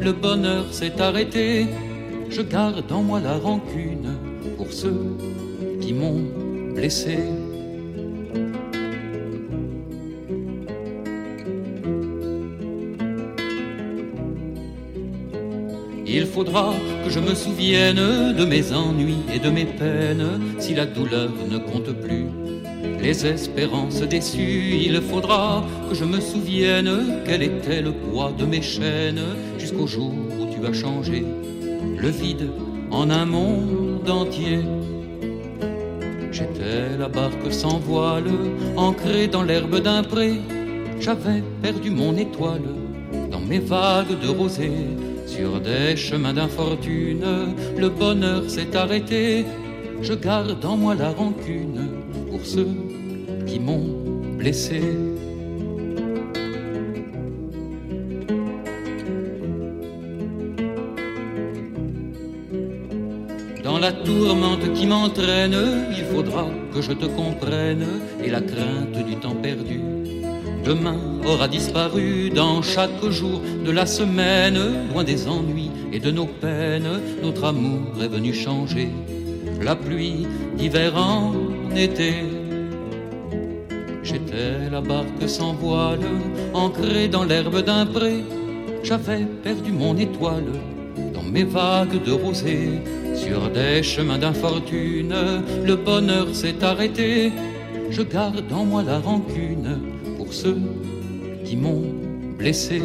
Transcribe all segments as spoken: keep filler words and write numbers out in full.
le bonheur s'est arrêté. Je garde en moi la rancune pour ceux qui m'ont blessé. Il faudra que je me souvienne de mes ennuis et de mes peines. Si la douleur ne compte plus, les espérances déçues, il faudra que je me souvienne quel était le poids de mes chaînes, jusqu'au jour où tu as changé le vide en un monde entier. J'étais la barque sans voile, ancrée dans l'herbe d'un pré. J'avais perdu mon étoile dans mes vagues de rosée. Sur des chemins d'infortune, le bonheur s'est arrêté. Je garde en moi la rancune pour ceux qui m'ont blessé. Dans la tourmente qui m'entraîne, il faudra que je te comprenne, et la crainte du temps perdu demain aura disparu. Dans chaque jour de la semaine, loin des ennuis et de nos peines, notre amour est venu changer la pluie d'hiver en été. J'étais la barque sans voile, ancrée dans l'herbe d'un pré. J'avais perdu mon étoile dans mes vagues de rosée. Sur des chemins d'infortune, le bonheur s'est arrêté. Je garde en moi la rancune pour ceux qui m'ont blessé.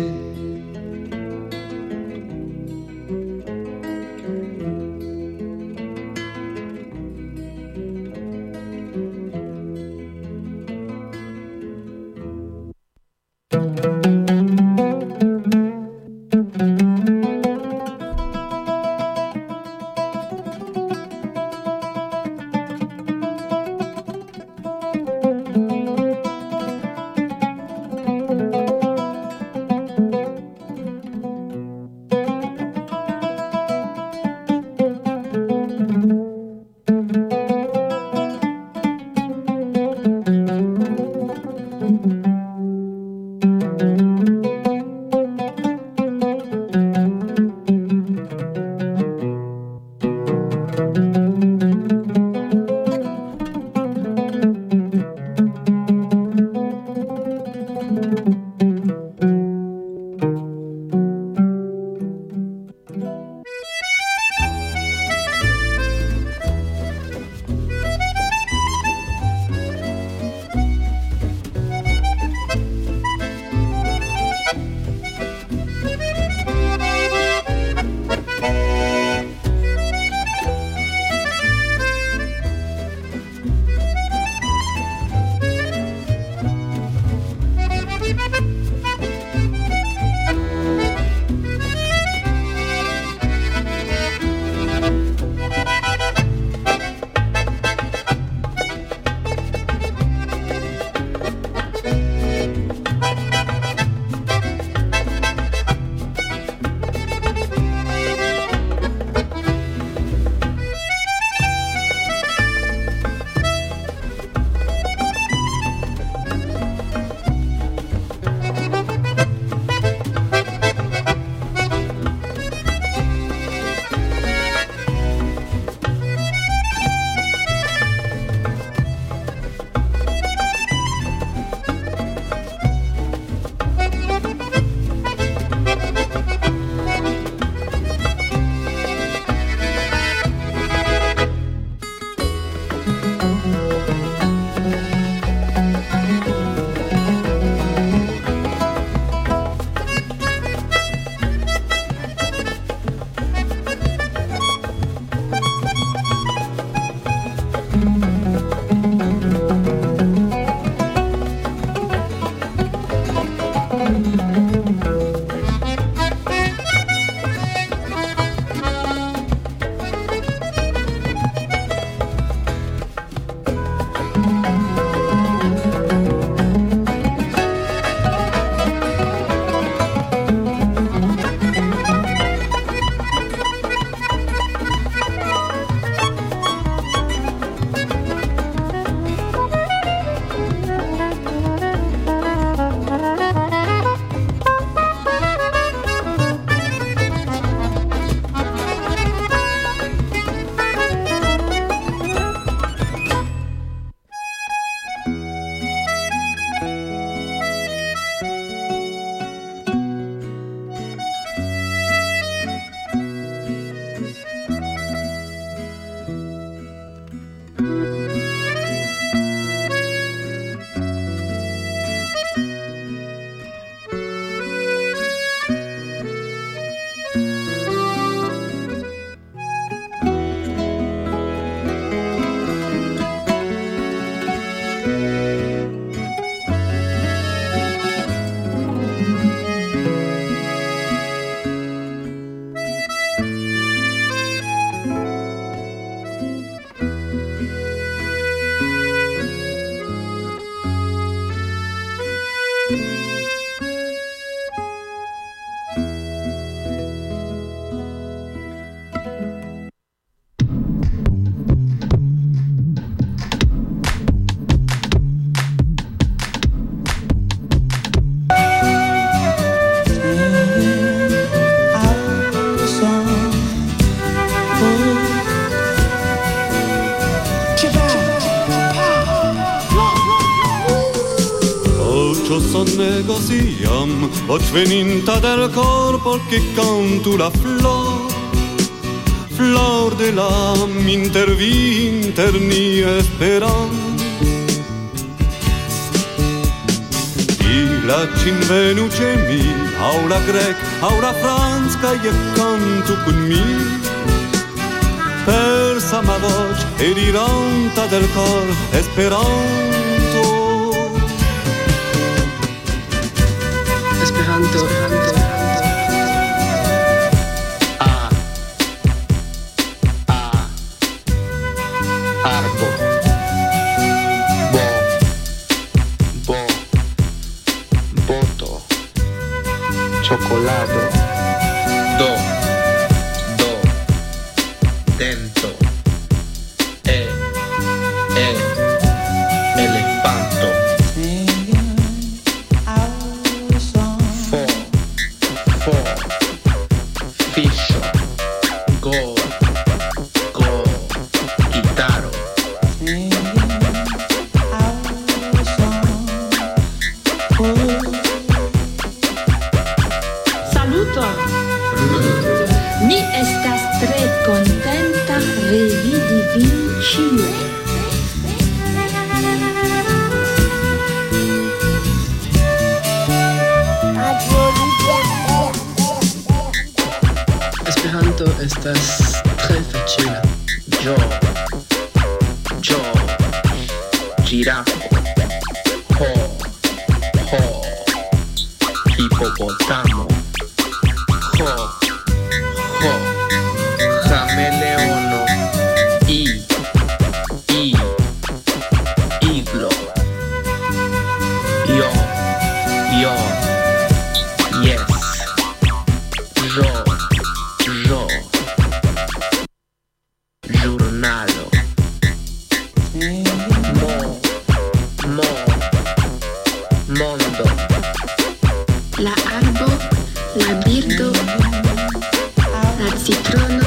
donne così am, voce veninta del corpo che canto la flor, flor de l'âme intervinter ni speranza. La cinvenuce mi, aula grec, aula franz, ca io canto con mi. Persa ma voce e riranta del cor esperanto. Esperanto, Esperanto. A. A. Arbo. Bo. Bo. Boto. Cioccolato. Do. Do. Dento. E. E. Elefanto. Fo. Fo. Fiscio. Go. Go. Chitarro. Saluto! Mi estas tre contenta revidi vin ĉiujn. Esperanto estas tre facila. Jo. Jo. Girafo. Ho. Ho. Hipopotamo. Ho. Ho. Cameleono. I. I. Iglo. Io. Io. Yes. Jo. Jo. Giornalo. Mo. Mo. Mondo. La arbo, la birdo, la citrono.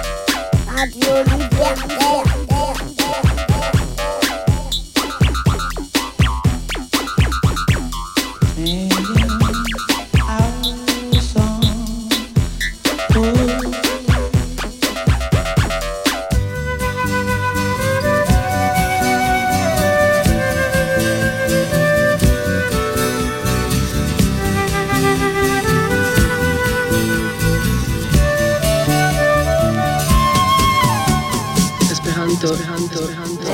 Esperanto, Esperanto, Esperanto.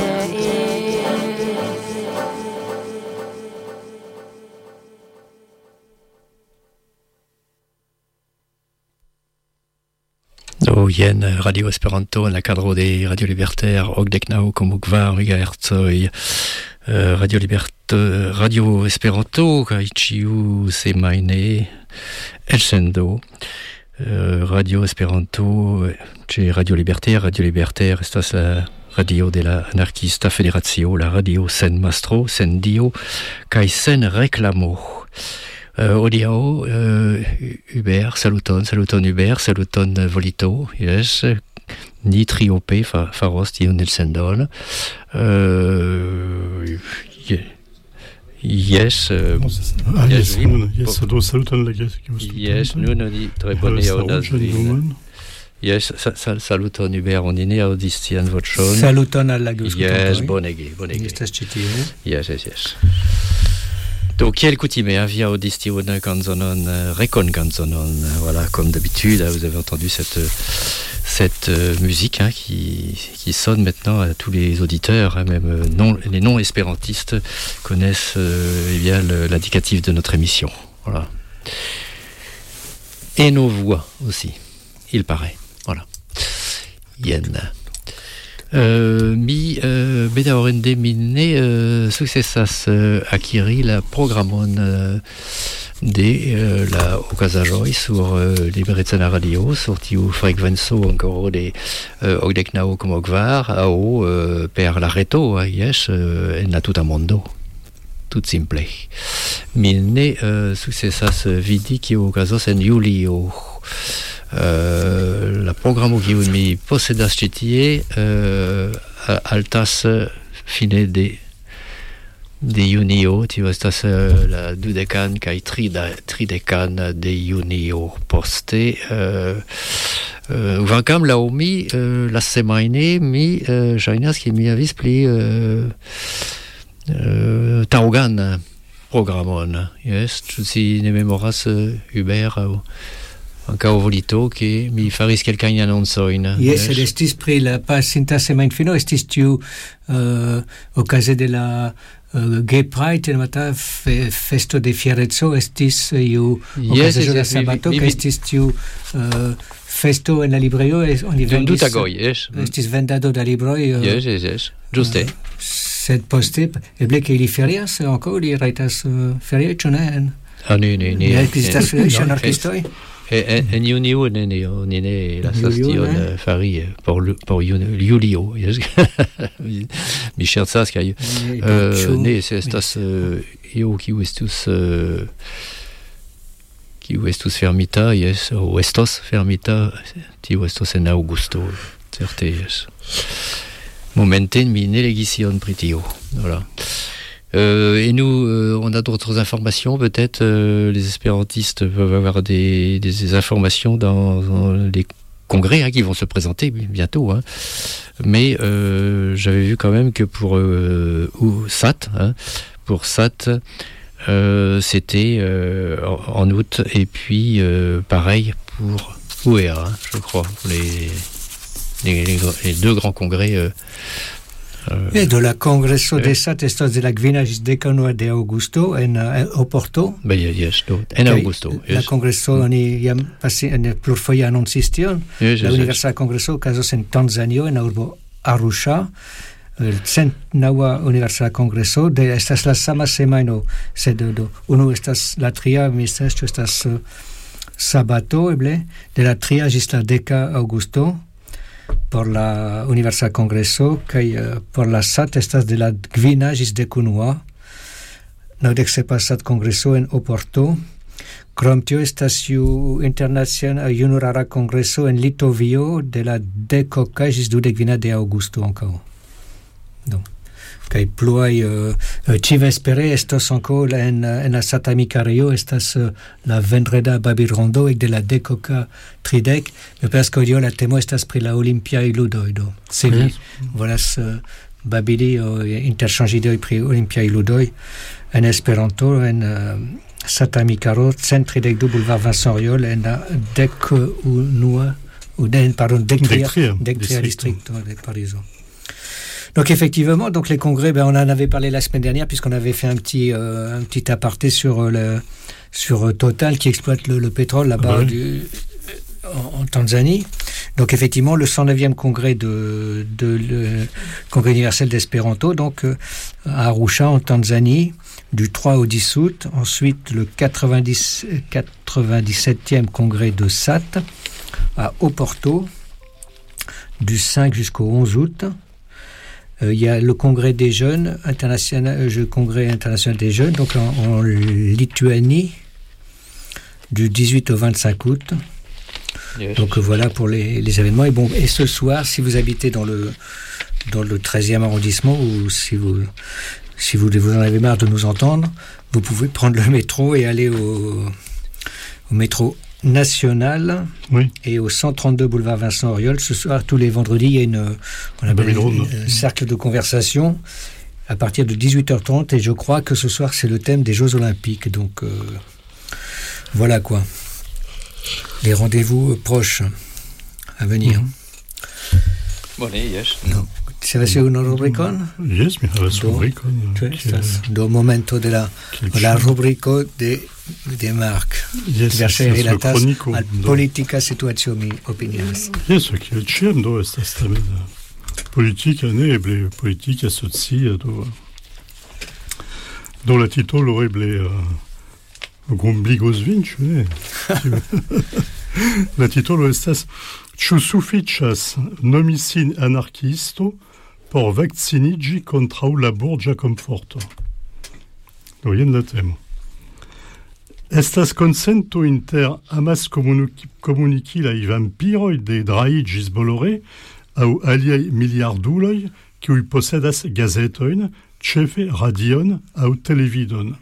Do jen Radio Esperanto en la cadro de Radio Libertaire Ogdeknao komukvar megahertzoj Radio Libertaire Radio Esperanto kaj ĉiu semajne elsendo Radio Esperanto ĉe Radio Libertaire Radio Libertaire estas la radio de la anarquista federacio, la radio sen mastro, sen dio kaj sen reklamo. Uh, Hodiaŭ uh, Hubert, saluton, saluton Hubert, saluton Volito, yes, ni triope fa, faros tiun elsendon. Uh, yes, uh, ah, yes, yes, nun, yes, do saluton la Grèce qui vous yes, nun oni tre bone aŭdas vin. Yes, sa, sa, saluton Hubert, oni ne aŭdis tian voĉon. Saluton al la aŭskultantoj. Yes, bonege, bonege. Estas ĉi tie. Yes, yes, yes. Donc, kiel kutime, hein, via audition canzonon, euh, recon canzonon, euh, voilà, comme d'habitude, hein, vous avez entendu cette, cette euh, musique hein, qui, qui sonne maintenant à tous les auditeurs, hein, même euh, non, les non-espérantistes connaissent euh, eh bien, le, l'indicatif de notre émission. Voilà. Et nos voix aussi, il paraît. Voilà. Yen. Uh, mi uh, bedaŭrinde mi ne uh, sukcesas uh, akiri la programon uh, de uh, la okazaĵoj sur uh, Liberecana Radio, sur tiu frekvenco ankoraŭ de uh, okdeknaŭ komokvar aŭ uh, per la reto, uh, jes, uh, en la tuta mondo. Tut simple. Mi ne uh, sukcesas vidi kio okazos en julio. Uh, la programo kiun mi posedas ĉi tie uh, altas fine de de junio, tio estas uh, la dudecan kaj trida, tridecan de junio poste. Uh, uh, Vankam laŭ mi uh, la semajne mi uh, ŝajnas ke mi havis pli uh, uh, taŭgan programon. Yes, ĉu ci ne memoras uh, Hubert aŭ ankaŭ volito ke mi faris kelkajn anoncojn. Yes, el estis pri la pasinta semajnfino estis tiu uh, okaze de la Uh, Gay Pride en mata fe, festo de fierezzo estis iu yes, okazaĵo de sabato ke estis tiu uh, festo en la librejo oni vendis tagoj, yes. Estis vendado da libroj uh, yes, yes, yes. Ĝuste uh, sed poste eble ke ili ferias ankaŭ ili rajtas uh, ferie ĉu ne en ah, ne, ne, ne, ne ekzistas ŝanarkistoj. En, en junio ne ne ni ne lasas tion uh, fari por por julio. Mi ŝercas kaj uh, ne se estas uh, io kiu estus uh, kiu estus fermita, yes, o estos fermita, tio estos en aŭgusto, certe, yes. Momente mi ne legis ion pri tio. Voilà. Euh, et nous, euh, on a d'autres informations, peut-être euh, les espérantistes peuvent avoir des, des, des informations dans, dans les congrès hein, qui vont se présenter bientôt. Hein. Mais euh, j'avais vu quand même que pour euh, ou S A T, hein, pour S A T, euh, c'était euh, en, en août, et puis euh, pareil pour U E A, hein, je crois, les, les, les, les deux grands congrès. Euh, Uh, e do la congresso eh. de S A T estos de la kvina ĝis dekanua de aŭgusto en uh, Oporto. Be, yes, do, en aŭgusto. Yes. La congresso mm. oni jam pasi en plurfoje anoncis tion. Yes, la yes, universala yes. Kongreso okazos en Tanzanio en la urbo Arusha. El centnaŭa universala kongreso de estas la sama semajno, sed do unu estas la tria, mi estas ĉu estas uh, sabato eble de la tria ĝis la deka aŭgusto. Por la Universal Congreso kaj uh, por la S A T estas de la kvina ĝis dekunua naŭdek sepa S A T Kongreso en Oporto. Krom tio estas iu internaciala junulara kongreso en Litovio de la dekoka ĝis dudekvina de aŭgusto ankaŭ. Do kaj pluaj uh, ĉivespere estos ankaŭ en en la S A T Amikarejo estas uh, la vendreda babilrondo ekde la dekoka tridek. Mi pensas ke hodiaŭ la temo estas pri la olimpiaj ludoj. Do se vi volas uh, babili o interŝanĝi idoj pri olimpiaj ludoj en Esperanto en uh, S A T Amikaro cent tridek du boulevard Vincent Auriol en la dek unua ou den pardon dek tria distrikto de Parizo. Donc effectivement, donc les congrès, ben on en avait parlé la semaine dernière puisqu'on avait fait un petit euh, un petit aparté sur euh, le sur euh, Total qui exploite le, le pétrole là-bas oui. du, en, en Tanzanie. Donc effectivement, le cent neuvième congrès de de le congrès universel d'Espéranto, donc euh, à Arusha en Tanzanie, du trois au dix août. Ensuite, le quatre-vingt-dix, quatre-vingt-dix-septième congrès de S A T à Oporto, du cinq jusqu'au onze août. Il euh, y a le congrès des jeunes international, le congrès international des jeunes, donc en, en Lituanie, du dix-huit au vingt-cinq août. Yes. Donc euh, voilà pour les, les événements. Et bon, et ce soir, si vous habitez dans le dans le treizième arrondissement ou si vous si vous vous en avez marre de nous entendre, vous pouvez prendre le métro et aller au au métro national oui. et au cent trente-deux boulevard Vincent Auriol. Ce soir, tous les vendredis, il y a une, on appelle un cercle de conversation à partir de dix-huit heures trente et je crois que ce soir, c'est le thème des Jeux Olympiques. Donc, euh, voilà quoi. Les rendez-vous proches à venir. Mm-hmm. Bon, yes. No. Se va ser una rubricon? Yes, mi havas rubricon. Do momento de la, la rubrico de, de Marc. Yes, verŝajne rilatas al politika situacio, mi opinias. Yes, kiel ĉiam do estas tamen politika, ne eble politika socia do do la titolo eble uh, grumbligos vin, ĉu ne? La titolo estas ĉu sufiĉas nomi sin anarkiisto por vakciniĝi kontraŭ la burĝa komforto. Do jen la temo. Estas konsento inter amaskomunikilaj vampiroj de Drai ĝis Bolloré aŭ aliaj miliarduloj kiuj posedas gazetojn, cefe radion au televidon.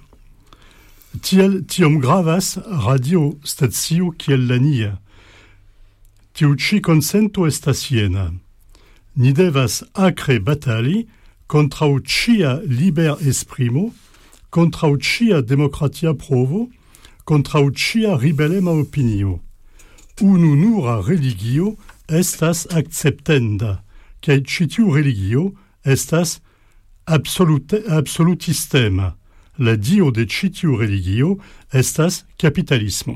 Tiel tiom gravas radio stacio kiel la nia. Tiu ci consento estas jena. Ni devas acre batali kontraŭ cia liber esprimo, kontraŭ cia demokratia provo, kontraŭ cia ribelema opinio. Unu nura religio estas acceptenda, kaj ĉi tiu religio estas absolute, absolutistema. La dio de ĉi tiu religio estas kapitalismo.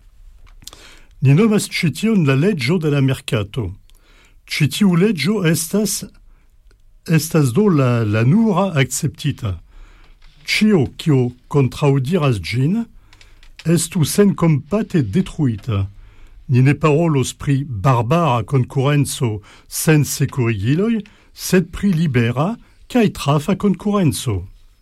Ni nomas ĉi tion la leĝo de la merkato. Ĉi tiu leĝo estas estas do la, la nura akceptita. Ĉio, kio kontraŭdiras ĝin, estu senkompate detruita. Ni ne parolos pri barbara konkurenco sen sekurigiloj, sed pri libera kaj trafa konkurenco.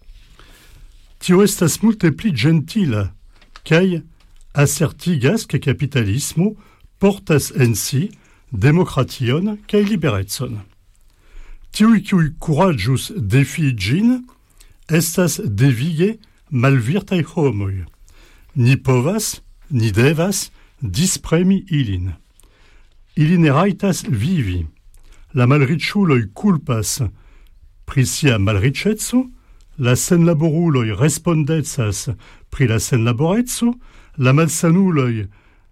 Tio estas multe pli gentila, kaj assertigas ke kapitalismo portas en si demokration kaj liberecon. Tiuj kiuj kuraĝus defii ĝin estas devige malvirtaj homoj. Ni povas, ni devas dispremi ilin. Ili ne rajtas vivi. La malriĉuloj kulpas pri sia malriĉeco, la senlaboruloj respondecas pri la senlaboreco, la malsanuloj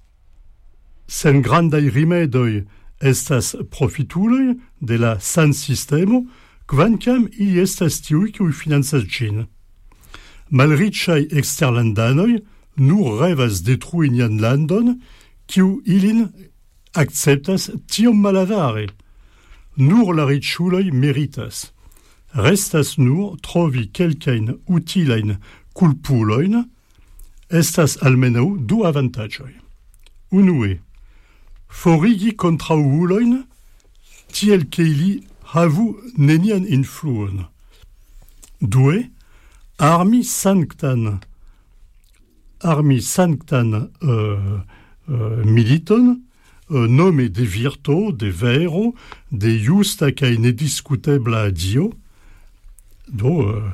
sen grandaj rimedoj estas profituloj de la sansistemo, kvankam ili estas tiuj kiuj financas ĝin. Malriĉaj eksterlandanoj nur revas detrui nian landon, kiu ilin akceptas tiom malavare. Nur la riĉuloj meritas. Restas nur trovi kelkajn utilajn kulpulojn, estas almenaŭ du avantaĝoj. Unue, forigi kontraŭulojn, tiel ke ili havu nenian influon. Due, armi sanktan armi sanktan uh, uh, militon, uh, nome de virto, de vero, de justa kaj nediscutebla dio, do uh,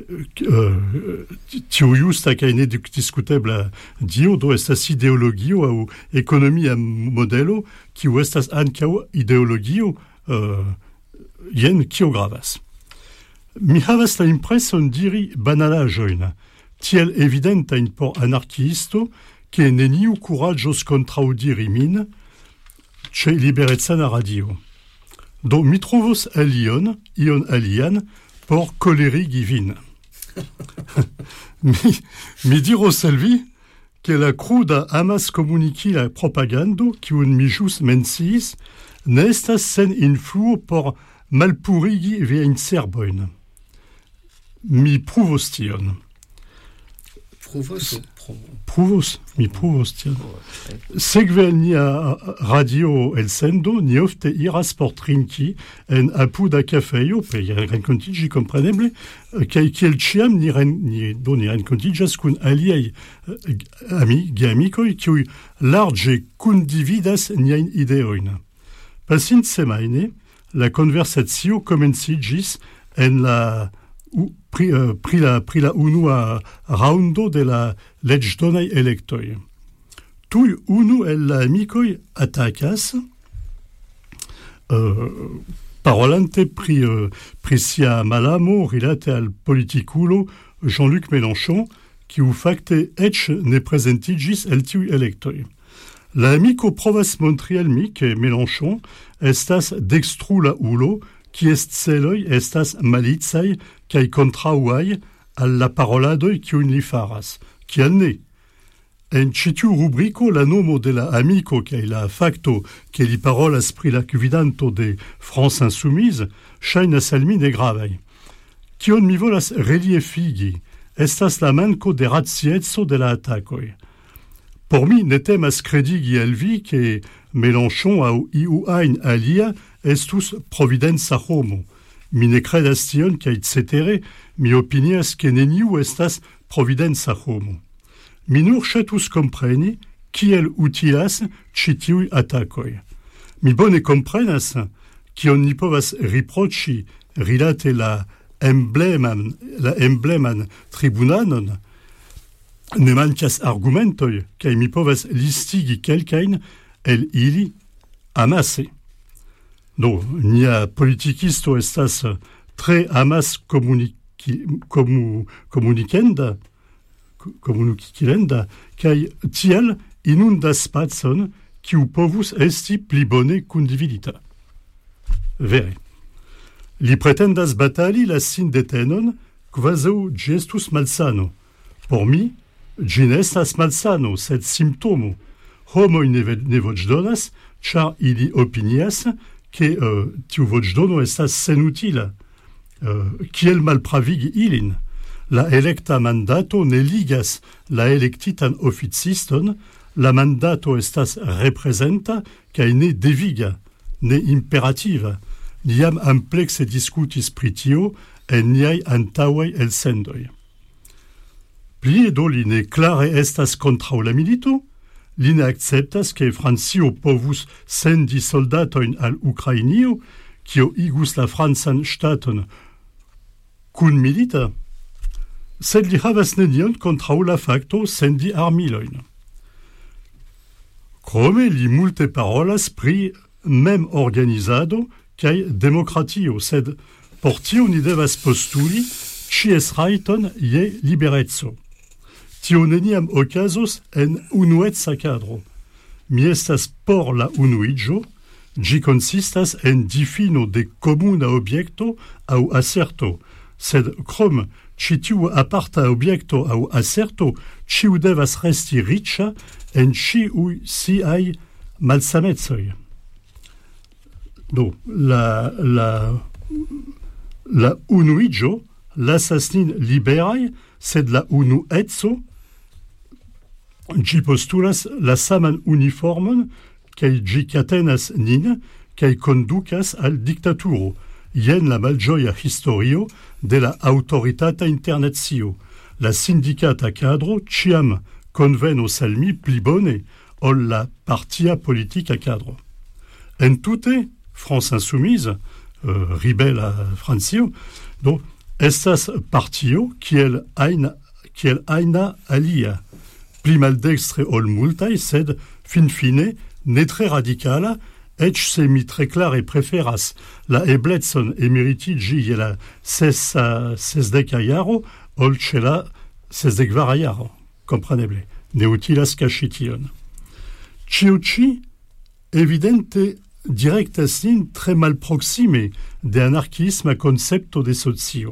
uh, tiu justa kaj nediscutebla dio, do estas ideologio aŭ ekonomia modelo, kiu estas ankaŭ ideologio, uh, jen kio gravas. Mi havas la impreson diri banalaĵojn, tiel evidentajn por anarkiisto, ke neniu kuraĝos kontraŭdiri min ĉe liberecana radio. Do mi trovos alion, ion alian, por kolerigi vin. mi, mi diros al vi, ke la kruda amas komuniki la propagando, kiun mi ĵus menciis, ne estas sen influo por malpurigi viajn cerbojn. Mi pruvos tion. Pruvos? Pruvos, mi pruvos tion. Sekve al nia radio elsendo, ni ofte iras por trinki en apuda kafejo, pe renkontiĝi kompreneble, kaj kiel ĉiam ni, ren, ni, do ni renkontiĝas kun aliaj ami, geamikoj, kiuj larĝe kundividas niajn ideojn. Pasinsemajne, la konversacio komenciĝis en la Pri, uh, pri, la, pri la unua raundo de la leĝdonaj elektoj. Tuj unu el la amikoj atakas, uh, parolante pri, uh, pri sia malamo rilate al politikulo Jean-Luc Mélenchon, kiu fakte eĉ ne prezentiĝis el tiuj elektoj. La amiko provas montri al mi ke Mélenchon estas dekstrula ulo, kies celoj estas malicaj kaj kontraŭaj al la paroladoj kiujn li faras, kial ne? En ĉi tiu rubriko la nomo de la amiko kaj la fakto ke li parolas pri la gvidanto de France Insoumise ŝajnas al mi negravaj. Kion mi volas reliefigi estas la manko de racieco de la atakoj. Por mi ne temas kredigi al vi ke Mélenchon aŭ iu ajn alia estus providenca homo. Mi ne kredas tion, kaj cetere mi opinias ke neniu estas providenca homo. Mi nur ŝatus kompreni kiel utilas ĉi tiuj atakoj. Mi bone komprenas kion ni povas riproĉi rilate la embleman, la embleman tribunanon, ne mancas argumentoi, cae mi povas listigi quelcain el ili amase. Do, nia politikisto estas tre amas comunici, comu, comunicenda, comunicilenda, cae tiel inundas spacon kiu povus esti pli bone condividita. Vere. Li pretendas batali la sin detenon quasau gestus malsano. Por mi, gin estas malsano, sed simptomo. Homoi ne, ne voĉdonas, ĉar ili opinias, ke uh, tiu voĉdono estas senutila. Uh, kiel malpravigi ilin? La electa mandato ne ligas la electitan oficiston, la mandato estas representa kaj ne deviga, ne imperativa. Niam amplexe discutis pri tio en niaj antaŭaj elsendoj. Plie do li ne klare estas kontraŭ la milito, li ne akceptas ke Francio povus sendi soldatojn al Ukrainio, kio igus la francan ŝtaton kun milita, sed li havas nenion kontraŭ la fakto sendi armilojn. Krome li multe parolas pri mem organizado kaj demokratio, sed por tio ni devas postuli ĉies rajton je libereco. Tio neniam okazos en unueca kadro. Mi estas por la unuiĝo, ĝi konsistas en difino de komuna objekto aŭ aserto, sed krom ĉi tiu aparta objekto aŭ aserto, ĉiu devas resti riĉa en ĉiuj siaj malsamecoj. Do, la, la, la unuiĝo lasas nin liberaj, sed la unueco ĝi postulas la saman uniformon kaj ĝi katenas nin kaj kondukas al diktaturo. Jen la malĝoja historio de la aŭtoritata internacio. La sindikata kadro ĉiam konvenos al mi pli bone ol la partia politika kadro. Entute, France Insoumise, euh, ribela Francio, do estas partio kiel ajna, kiel ajna alia, pli maldextre ol multaj, sed finfine ne tre radikala, eĉ se mi tre klare preferas la eblecon emeritiĝi je la sesa sesdeka jaro ol ĉe la sesdekvara jaro. Kompreneble, ne utilas kaŝi tion. Ĉio ĉi evidente directas nin tre malproxime de anarchisme a concepto de socio.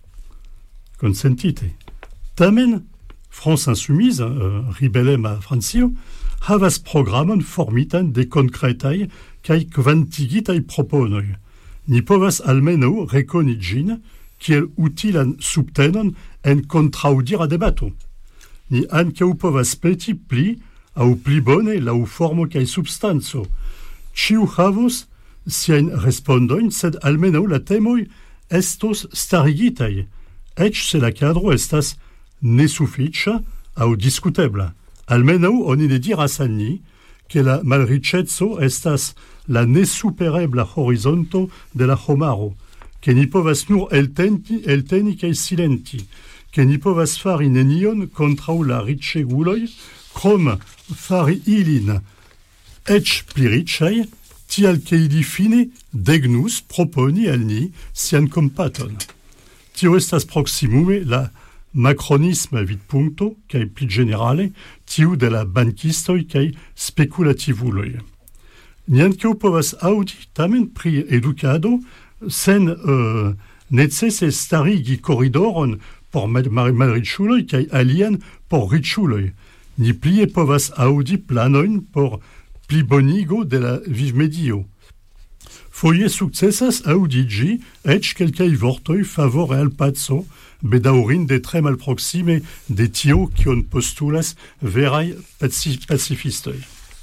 Consentite. Tamen, France Insoumise, uh, ribelem a Francio, havas programon formitan de concretaj kaj kvantigitaj proponoj. Ni povas almenaŭ rekoni ĝin kiel utilan subtenon en kontraŭdira debato. Ni ankaŭ povas peti pli aŭ pli bone laŭ formo kaj substanco. Ĉiu havos siajn respondojn, sed almenaŭ la temoj estos starigitaj, eĉ se la kadro estas nesufiĉa aŭ diskutebla. Almenaŭ oni ne diras al ni, ke la malriĉeco estas la nesuperebla horizonto de la homaro, ke ni povas nur elteni, elteni kaj silenti, ke ni povas fari nenion kontraŭ la riĉeguloj, krom fari ilin eĉ pli riĉaj, tial ke ili fine degnus proponi al ni sian kompaton. Tio estas proximume la macronisma vidpunkto kaj pli ĝenerale tiu de la bankistoj kaj spekulativuloj. Ni ankaŭ povas aŭdi tamen pri edukado sen uh, necese starigi koridoron por malriĉuloj kaj alian por riĉuloj. Ni plie povas aŭdi planojn por plibonigo de la vivmedio. Foje sukcesas aŭdiĝi eĉ kelkaj vortoj favore al paco, bedaŭrinde tre malproksime de tio kion postulas veraj pacifistoj.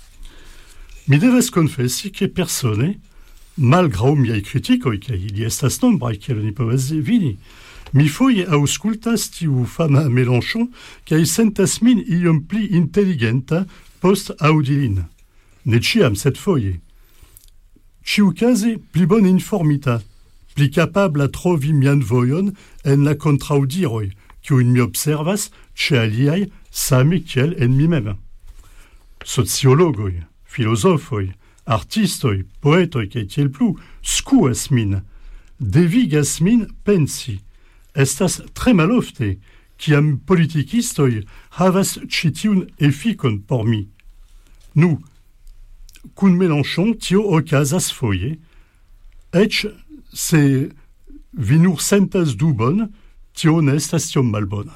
Mi devas konfesi ke persone, malgraŭ miaj kritikoj, kaj ili estas nombraj, kiel oni povas vidi, mi foje aŭskultas tiu fama Mélenchon, kaj sentas min iom pli inteligenta post aŭdi lin. Ne ĉiam, sed foje. Ĉiukaze pli bone informita, pli capable a trovi mian vojon en la contraudiroi, kiujn mi observas ĉe aliaj same kiel en mi mem. Sociologoj, filozofoj, artistoj, poetoj kaj tiel plu skuas min, devigas min pensi. Estas tre malofte, kiam politikistoj havas ĉi tiun efikon por mi. Nu, kun Mélenchon tio okazas foje, eĉ se vi nur sentas dubon, tio ne estas tiom malbona.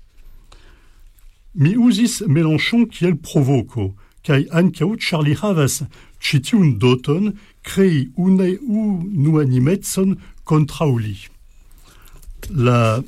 Mi uzis Mélenchon kiel provoko, kaj ankaŭ ĉar li havas ĉi tiun doton krei une unuanimecon kontraŭ li. La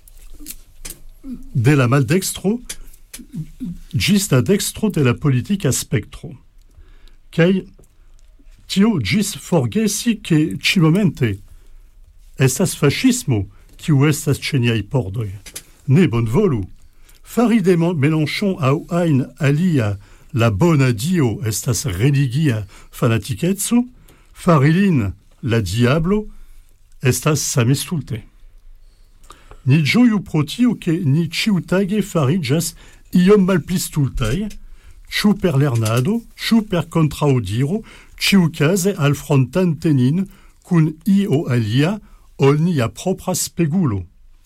de la maldextro ĝis la dextro de la politika spektro. Kaj tio ĝis forgesi ke ĉi-momente estas faŝismo kiu estas ĉe niaj pordoj. Ne bonvolu. Fari de Mélenchon aŭ ajn alia la bona dio estas religia fanatikeco, fari lin la diablo estas same stulte. Ni ĝoju pro tio ke ni ĉiutage fariĝas iom malpli stultaj, ĉu per lernado, ĉu per kontraŭdiro, ĉiukaze alfrontante nin kun io alia ol nia propra spegulo.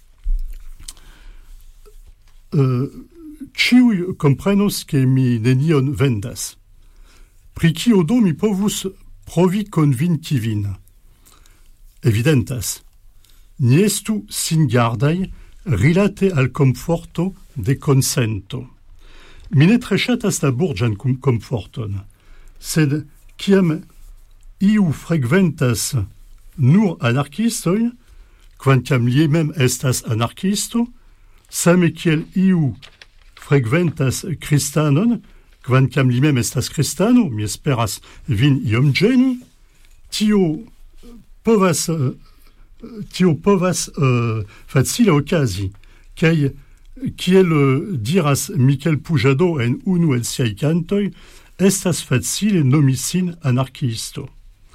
Uh, Ĉiuj komprenos ke mi nenion vendas. Pri kio do mi povus provi konvinki vin? Evidentas. Ni estu singardaj rilate al komforto de konsento. Mi ne tre ŝatas la burĝan komforton, sed kiam iu frekventas nur anarkistoj, kvankam li mem estas anarkisto, same kiel iu frekventas kristanon, kvankam li mem estas kristano, mi esperas vin iom ĝeni, tio povas tio povas uh, facile okazi, kaj kiel uh, diras Miquel Pujado en unu el siaj kantoj, estas facile nomi sin anarkiisto.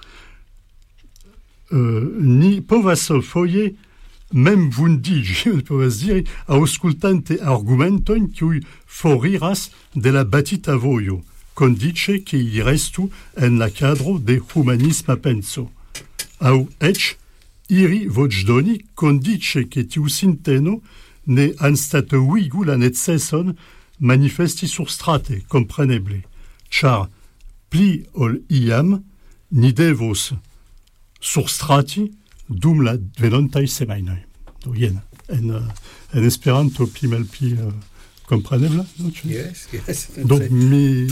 Uh, ni povas foje mem vundiĝi, povas diri, aŭskultante argumentojn kiuj foriras de la batita vojo, kondiĉe ke ili restu en la kadro de humanisma penso. Aŭ eĉ iri voĉdoni kondiĉe ke tiu sinteno ne anstataŭigu la neceson manifesti surstrate, kompreneble, ĉar pli ol iam ni devos surstrati dum la venontaj semajnoj. Do jen, en, en Esperanto pli malpli uh, kompreneble? Yes, yes. Donc mi...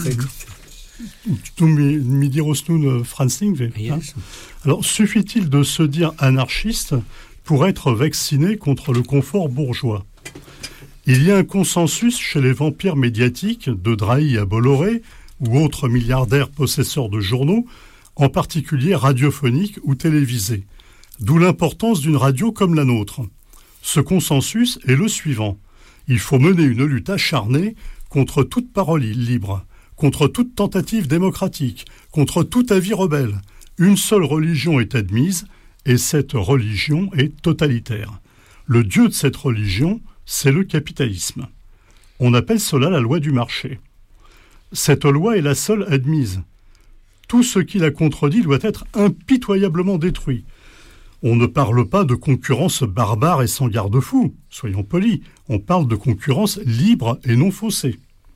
Tu mi diros nun franclingve. Yes. Alors, suffit-il de se dire anarchiste pour être vacciné contre le confort bourgeois? Il y a un consensus chez les vampires médiatiques, de Drahi à Bolloré, ou autres milliardaires possesseurs de journaux, en particulier radiophoniques ou télévisés, d'où l'importance d'une radio comme la nôtre. Ce consensus est le suivant. Il faut mener une lutte acharnée contre toute parole libre, contre toute tentative démocratique, contre tout avis rebelle. Une seule religion est admise, et cette religion est totalitaire. Le dieu de cette religion, c'est le capitalisme. On appelle cela la loi du marché. Cette loi est la seule admise. Tout ce qui la contredit doit être impitoyablement détruit. On ne parle pas de concurrence barbare et sans garde-fou, soyons polis. On parle de concurrence libre et non faussée.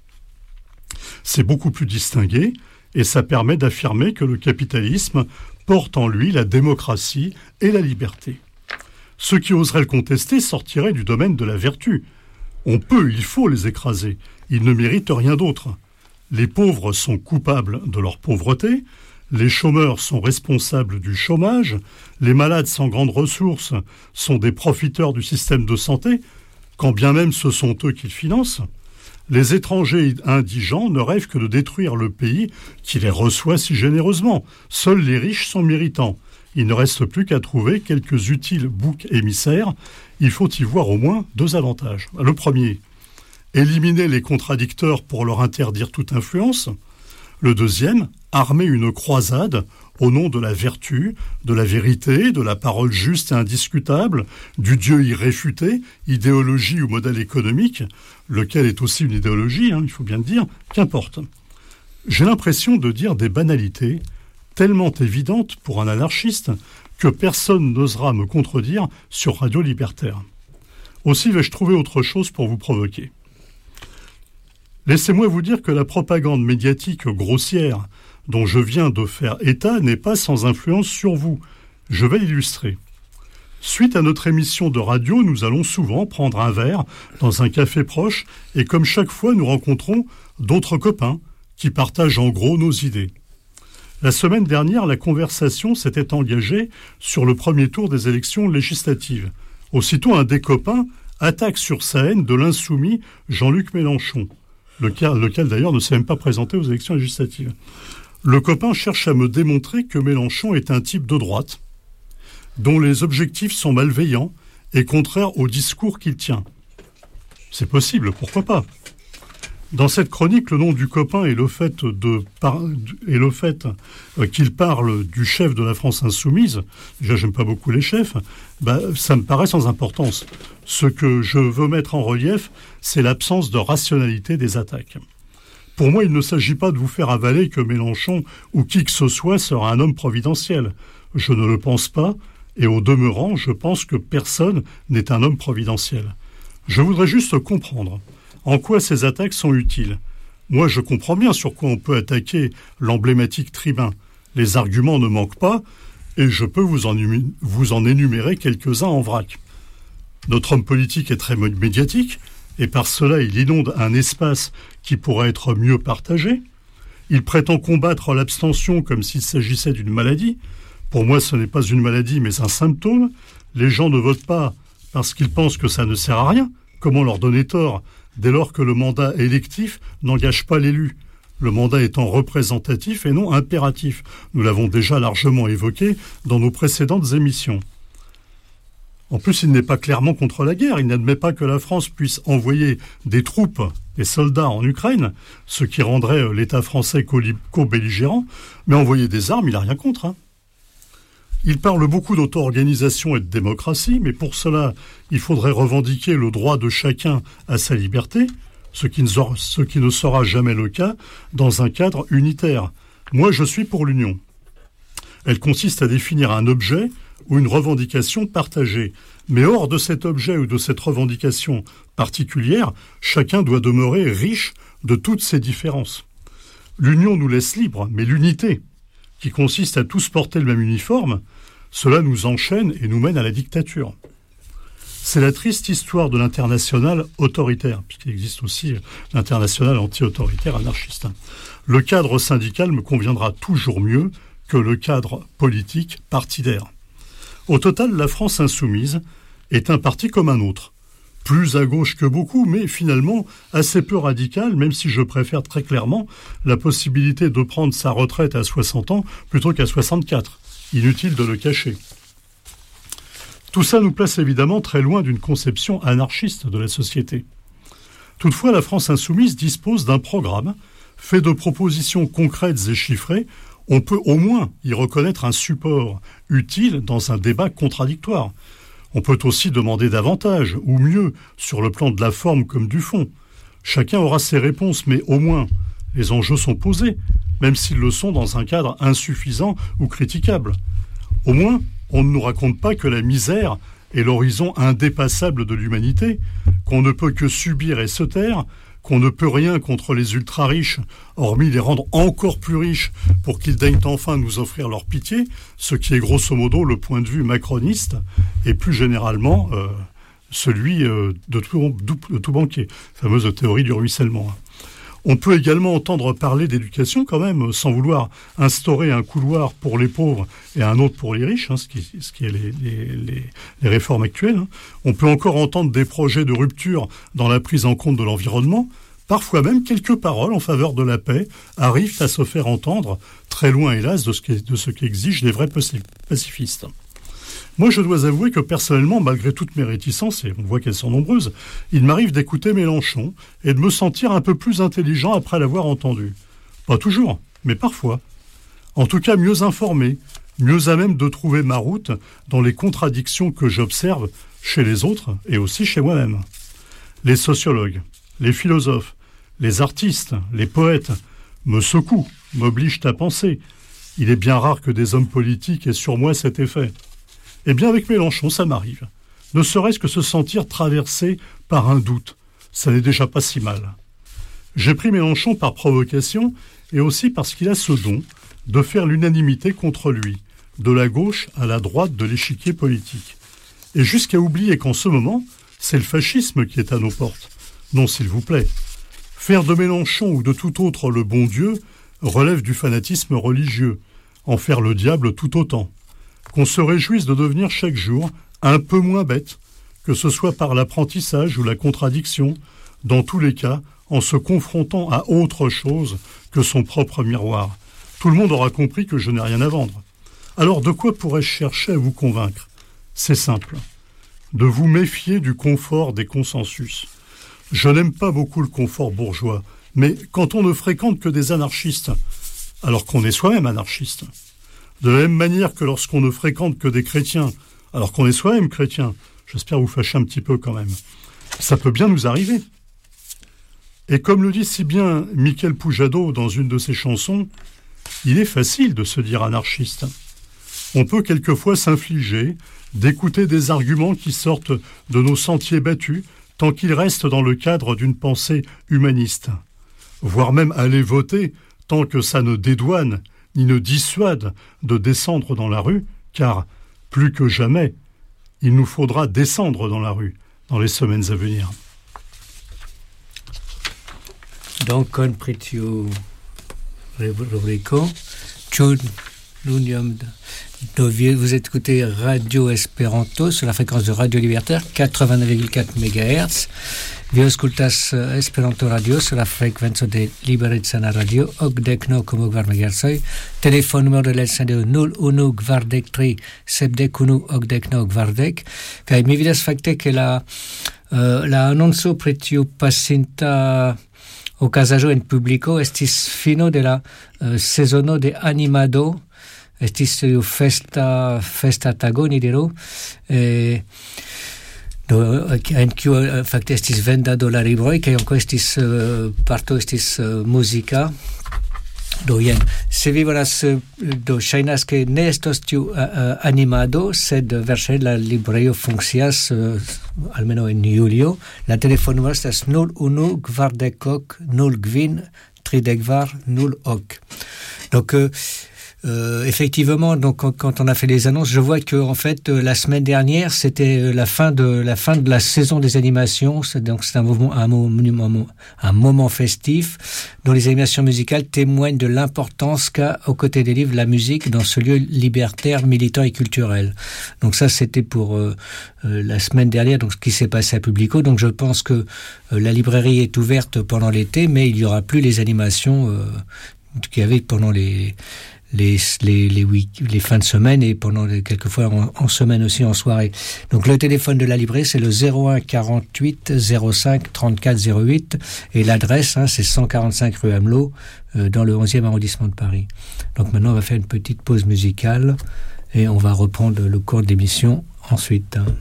C'est beaucoup plus distingué et ça permet d'affirmer que le capitalisme porte en lui la démocratie et la liberté. Ceux qui oseraient le contester sortiraient du domaine de la vertu. On peut, il faut les écraser. Ils ne méritent rien d'autre. Les pauvres sont coupables de leur pauvreté, les chômeurs sont responsables du chômage, les malades sans grandes ressources sont des profiteurs du système de santé, quand bien même ce sont eux qui le financent. Les étrangers indigents ne rêvent que de détruire le pays qui les reçoit si généreusement. Seuls les riches sont méritants. Il ne reste plus qu'à trouver quelques utiles boucs émissaires. Il faut y voir au moins deux avantages. Le premier, éliminer les contradicteurs pour leur interdire toute influence. Le deuxième, armer une croisade au nom de la vertu, de la vérité, de la parole juste et indiscutable, du Dieu irréfuté, idéologie ou modèle économique, lequel est aussi une idéologie, hein, il faut bien le dire, qu'importe. J'ai l'impression de dire des banalités tellement évidentes pour un anarchiste que personne n'osera me contredire sur Radio Libertaire. Aussi vais-je trouver autre chose pour vous provoquer. Laissez-moi vous dire que la propagande médiatique grossière dont je viens de faire état n'est pas sans influence sur vous. Je vais l'illustrer. Suite à notre émission de radio, nous allons souvent prendre un verre dans un café proche et comme chaque fois, nous rencontrons d'autres copains qui partagent en gros nos idées. La semaine dernière, la conversation s'était engagée sur le premier tour des élections législatives. Aussitôt, un des copains attaque sur sa haine de l'insoumis Jean-Luc Mélenchon, lequel, lequel d'ailleurs ne s'est même pas présenté aux élections législatives. Le copain cherche à me démontrer que Mélenchon est un type de droite, dont les objectifs sont malveillants et contraires au discours qu'il tient. C'est possible, pourquoi pas ? Dans cette chronique, le nom du copain et le fait, de par... et le fait qu'il parle du chef de la France insoumise, déjà j'aime pas beaucoup les chefs, bah, ça me paraît sans importance. Ce que je veux mettre en relief, c'est l'absence de rationalité des attaques. Pour moi, il ne s'agit pas de vous faire avaler que Mélenchon ou qui que ce soit sera un homme providentiel. Je ne le pense pas, et au demeurant, je pense que personne n'est un homme providentiel. Je voudrais juste comprendre en quoi ces attaques sont utiles. Moi, je comprends bien sur quoi on peut attaquer l'emblématique tribun. Les arguments ne manquent pas, et je peux vous en, vous en énumérer quelques-uns en vrac. Notre homme politique est très médiatique, et par cela, il inonde un espace qui pourrait être mieux partagé. Il prétend combattre l'abstention comme s'il s'agissait d'une maladie. Pour moi, ce n'est pas une maladie, mais un symptôme. Les gens ne votent pas parce qu'ils pensent que ça ne sert à rien. Comment leur donner tort dès lors que le mandat électif n'engage pas l'élu, le mandat étant représentatif et non impératif. Nous l'avons déjà largement évoqué dans nos précédentes émissions. En plus, il n'est pas clairement contre la guerre. Il n'admet pas que la France puisse envoyer des troupes, des soldats en Ukraine, ce qui rendrait l'État français co-belligérant, mais envoyer des armes, il n'a rien contre, hein. Il parle beaucoup d'auto-organisation et de démocratie, mais pour cela, il faudrait revendiquer le droit de chacun à sa liberté, ce qui ne, ce qui ne sera jamais le cas dans un cadre unitaire. Moi, je suis pour l'union. Elle consiste à définir un objet ou une revendication partagée. Mais hors de cet objet ou de cette revendication particulière, chacun doit demeurer riche de toutes ses différences. L'union nous laisse libres, mais l'unité, qui consiste à tous porter le même uniforme, cela nous enchaîne et nous mène à la dictature. C'est la triste histoire de l'international autoritaire, puisqu'il existe aussi l'international anti-autoritaire anarchiste. Le cadre syndical me conviendra toujours mieux que le cadre politique partidaire. Au total, la France insoumise est un parti comme un autre, plus à gauche que beaucoup, mais finalement assez peu radical, même si je préfère très clairement la possibilité de prendre sa retraite à soixante ans plutôt qu'à soixante-quatre. Inutile de le cacher. Tout ça nous place évidemment très loin d'une conception anarchiste de la société. Toutefois, la France insoumise dispose d'un programme fait de propositions concrètes et chiffrées. On peut au moins y reconnaître un support utile dans un débat contradictoire. On peut aussi demander davantage, ou mieux, sur le plan de la forme comme du fond. Chacun aura ses réponses, mais au moins, les enjeux sont posés, même s'ils le sont dans un cadre insuffisant ou critiquable. Au moins, on ne nous raconte pas que la misère est l'horizon indépassable de l'humanité, qu'on ne peut que subir et se taire, qu'on ne peut rien contre les ultra-riches, hormis les rendre encore plus riches pour qu'ils daignent enfin nous offrir leur pitié, ce qui est grosso modo le point de vue macroniste, et plus généralement euh, celui euh, de, tout, de tout banquier, fameuse théorie du ruissellement. On peut également entendre parler d'éducation quand même, sans vouloir instaurer un couloir pour les pauvres et un autre pour les riches, hein, ce, qui, ce qui est les, les, les, les réformes actuelles. Hein. On peut encore entendre des projets de rupture dans la prise en compte de l'environnement. Parfois même, quelques paroles en faveur de la paix arrivent à se faire entendre, très loin hélas de ce, qui, de ce qu'exigent les vrais pacifistes. Moi, je dois avouer que personnellement, malgré toutes mes réticences, et on voit qu'elles sont nombreuses, il m'arrive d'écouter Mélenchon et de me sentir un peu plus intelligent après l'avoir entendu. Pas toujours, mais parfois. En tout cas, mieux informé, mieux à même de trouver ma route dans les contradictions que j'observe chez les autres et aussi chez moi-même. Les sociologues, les philosophes, les artistes, les poètes me secouent, m'obligent à penser. Il est bien rare que des hommes politiques aient sur moi cet effet. Eh bien, avec Mélenchon, ça m'arrive. Ne serait-ce que se sentir traversé par un doute. Ça n'est déjà pas si mal. J'ai pris Mélenchon par provocation et aussi parce qu'il a ce don de faire l'unanimité contre lui, de la gauche à la droite de l'échiquier politique. Et jusqu'à oublier qu'en ce moment, c'est le fascisme qui est à nos portes. Non, s'il vous plaît. Faire de Mélenchon ou de tout autre le bon Dieu relève du fanatisme religieux. En faire le diable tout autant. Qu'on se réjouisse de devenir chaque jour un peu moins bête, que ce soit par l'apprentissage ou la contradiction, dans tous les cas, en se confrontant à autre chose que son propre miroir. Tout le monde aura compris que je n'ai rien à vendre. Alors de quoi pourrais-je chercher à vous convaincre ? C'est simple. De vous méfier du confort des consensus. Je n'aime pas beaucoup le confort bourgeois, mais quand on ne fréquente que des anarchistes, alors qu'on est soi-même anarchiste, de la même manière que lorsqu'on ne fréquente que des chrétiens, alors qu'on est soi-même chrétien, j'espère vous fâcher un petit peu quand même, ça peut bien nous arriver. Et comme le dit si bien Michel Poujado dans une de ses chansons, il est facile de se dire anarchiste. On peut quelquefois s'infliger d'écouter des arguments qui sortent de nos sentiers battus tant qu'ils restent dans le cadre d'une pensée humaniste, voire même aller voter tant que ça ne dédouane ni ne dissuade de descendre dans la rue, car plus que jamais, il nous faudra descendre dans la rue dans les semaines à venir. Donc, on pritio rubrico, vous écoutez Radio Esperanto sur la fréquence de Radio Libertaire quatre-vingt-neuf virgule quatre mégahertz. Vi auscultas Esperanto Radio sur la fréquence de Liberecana Radio okdek naŭ koma kvar megahertzoj. Téléphone numéro de l'elsendeo nul unu kvardek tri sepdek unu okdek naŭ kvardek. Kaj mi vidas fakte ke la uh, la anonco pri tiu pasinta okazaĵo en publiko estis fino de la uh, sezono de animado. Estis tiu festa festa tago ni diru. Eh, Do, en kiu fakte estis vendado la libroj kaj ankaŭ estis uh, parto estis uh, muzika. Do jen, se vi volas, do ŝajnas ke ne estos tiu uh, animado, sed verŝajne la librejo funkcias uh, almenaŭ en julio. La telefonnumero estas nul unu kvardek ok nul kvin tridek kvar nul ok. Donc euh, Euh, effectivement, donc quand, quand on a fait les annonces, je vois que en fait euh, la semaine dernière c'était la fin de la fin de la saison des animations. C'est, donc c'est un moment un moment un moment festif dont les animations musicales témoignent de l'importance qu'a aux côtés des livres la musique dans ce lieu libertaire, militant et culturel. Donc ça c'était pour euh, euh, la semaine dernière, donc ce qui s'est passé à Publico. Donc je pense que euh, la librairie est ouverte pendant l'été, mais il y aura plus les animations euh, qu'il y avait pendant les Les, les, les, week- les fins de semaine et pendant les, quelquefois en, en semaine aussi, en soirée. Donc le téléphone de la librairie, c'est le zéro un quarante-huit zéro cinq trente-quatre zéro huit et l'adresse, hein, c'est cent quarante-cinq rue Amelot, euh, dans le onzième arrondissement de Paris. Donc maintenant, on va faire une petite pause musicale et on va reprendre le cours de l'émission ensuite. Hein.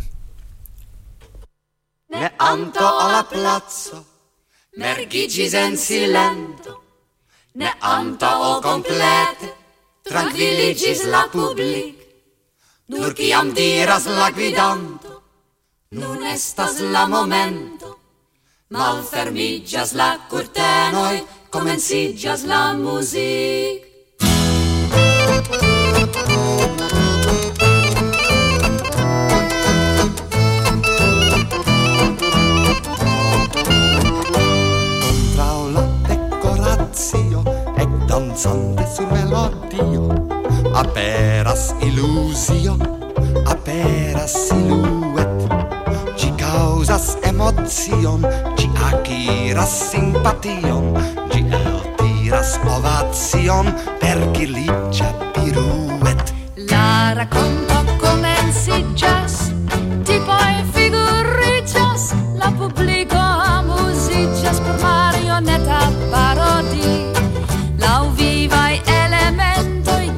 Ne anto alla plazzo, mergigis en silento, ne anto o complete, tranquilligis la public, nur ciam diras la guidanto, nun estas la momento, malfermigas la curtenoi, comencigas la music. Contrao la decoratio, ec danzante sur melodio, aperas illusio, aperas silhouette, ci causas emotion, ci aciras simpation, ci eltiras ovation, per chilicia pirouette. La racconto comencijas, tipo e figurigas, la publico musicas per marionetta parodi, lau vivai elementoi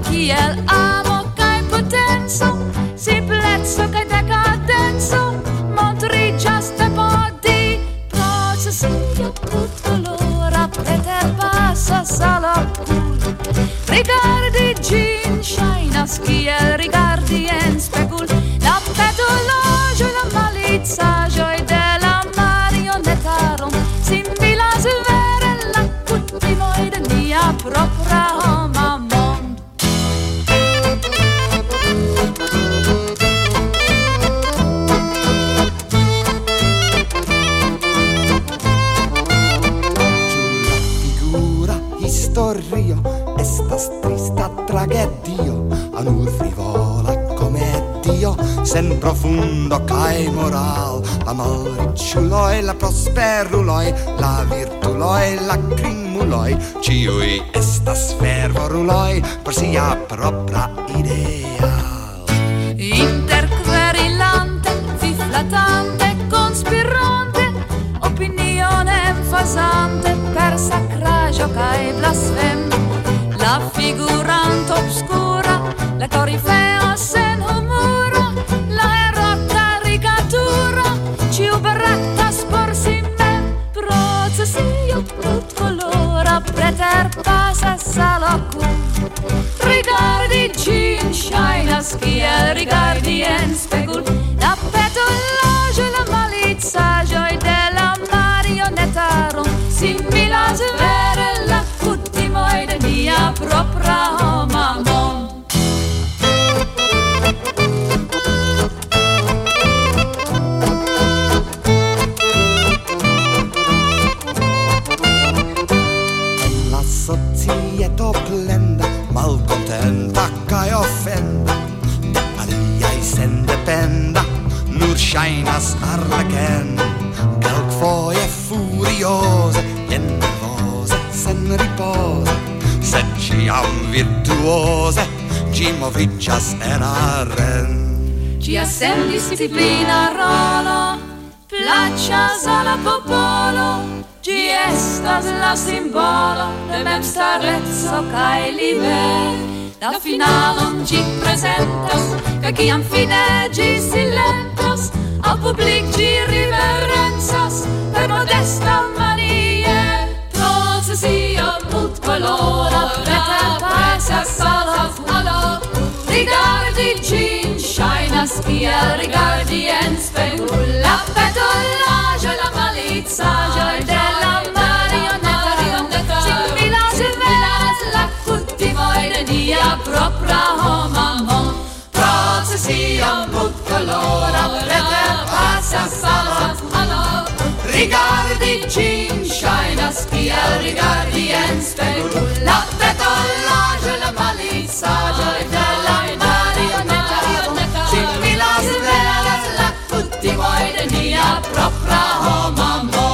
shainas kiel rigardi en specul la petoloĝo, la malicaĵoj de la marionetaron similas vere la kutimoj de nia propra homa mondo. Historio estas trista tragedio, anul frivola comedio, sen profundo kai moral, la malriĉuloj, la prosperuloj, la virtuloj, la krimuloj, ĉiuj estas fervoruloj por sia propra ideal. Interquerilante, fiflatante, conspirante, opinione enfasante per sacraggio cae blasfem, la figurante obscura, la corifea sen humura, la hera caricatura, ciu berettas por si mem, processio tut colora, preter pasas alocur. Rigardi gin shainas kiel rigardi en specul, la petolaĵo, la malicaĵoj de la marionetaron similas vere la kutimoj de nia propra homa mondo. En la societo plenda, malcontenta kaj ofenda, de aliaj sendependa, nur ŝajnas arleken, kelkfoje furioze, jen nervoze, sen ripoze, sed ĉiam virtuoze, ĝi moviĝas en aren. Ĝia sendisciplina rolo plaĉas al la popolo, ĝi estas la simbolo de memstareco kaj libero. La finalon ĝi prezentas, kaj kiam fine ĝi silentas, al publik ĝi riverencas per modesta manier. Procesio multkolora preterpasas al la fulo, rigardi ĝin ŝajnas kiel rigardi en specul, la petolaĵo, la malicaĵoj de la marionetaro similas veras la kutimoj de nia propra homa mondo. Procesio multkolora preterpasas al la fulo, rigardi ĝin ŝajnas kiel rigardi en specul, la petolaĵo, la malicaĵoj de la marionetaro similas veras la kutimoj de nia propra homa mondo.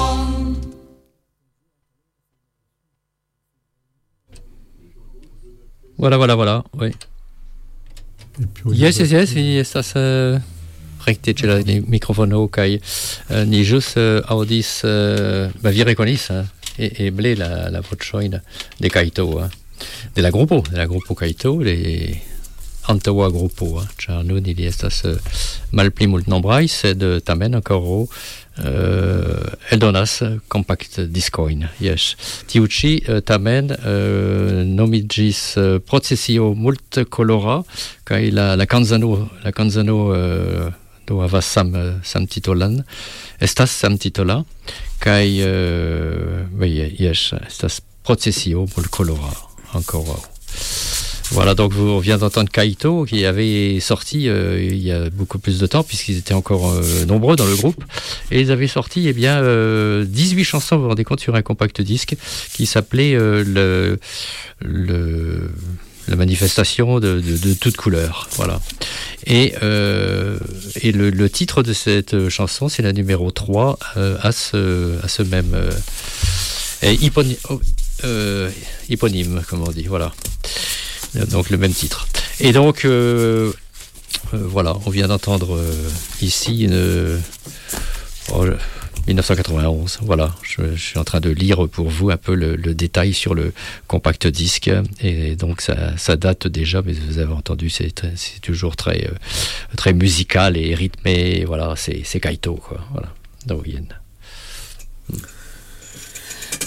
Voilà, voilà, voilà, oui. Yes, yes, yes, vi estas uh, rekte ĉe la mikrofono kaj uh, ni ĵus uh, aŭdis, uh, ba vi rekonis uh, eble la, la voĉojn de Kaito, uh, de la grupo, de la grupo Kaito, de antaŭa grupo, uh, ĉar nun ili estas uh, malpli multnombraj, sed uh, tamen ankoraŭ uh, eldonas compact diskojn. Yes. Tiu ĉi uh, tamen uh, nomiĝis uh, Procesio multkolora, kaj la, la kanzano, la kanzano uh, do havas sam, sam titolan, estas sam titola, kaj uh, yes, estas Procesio multkolora ankoraŭ. Voilà, donc on vient d'entendre Kaito qui avait sorti euh, il y a beaucoup plus de temps puisqu'ils étaient encore euh, nombreux dans le groupe et ils avaient sorti eh bien euh, dix-huit chansons, vous vous rendez compte, sur un compact disque qui s'appelait euh, le, le la manifestation de, de, de toutes couleurs, voilà. Et, euh, et le, le titre de cette chanson, c'est la numéro trois euh, à ce à ce même euh, hyponyme, euh, hyponyme, comme on dit, voilà. Donc le même titre. Et donc euh, euh, voilà, on vient d'entendre euh, ici une, oh, dix-neuf cent quatre-vingt-onze. Voilà, je, je suis en train de lire pour vous un peu le, le détail sur le compact disque. Et donc ça, ça date déjà, mais vous avez entendu, c'est, très, c'est toujours très, euh, très musical et rythmé. Voilà, c'est, c'est Kaito, quoi. Voilà, d'origine.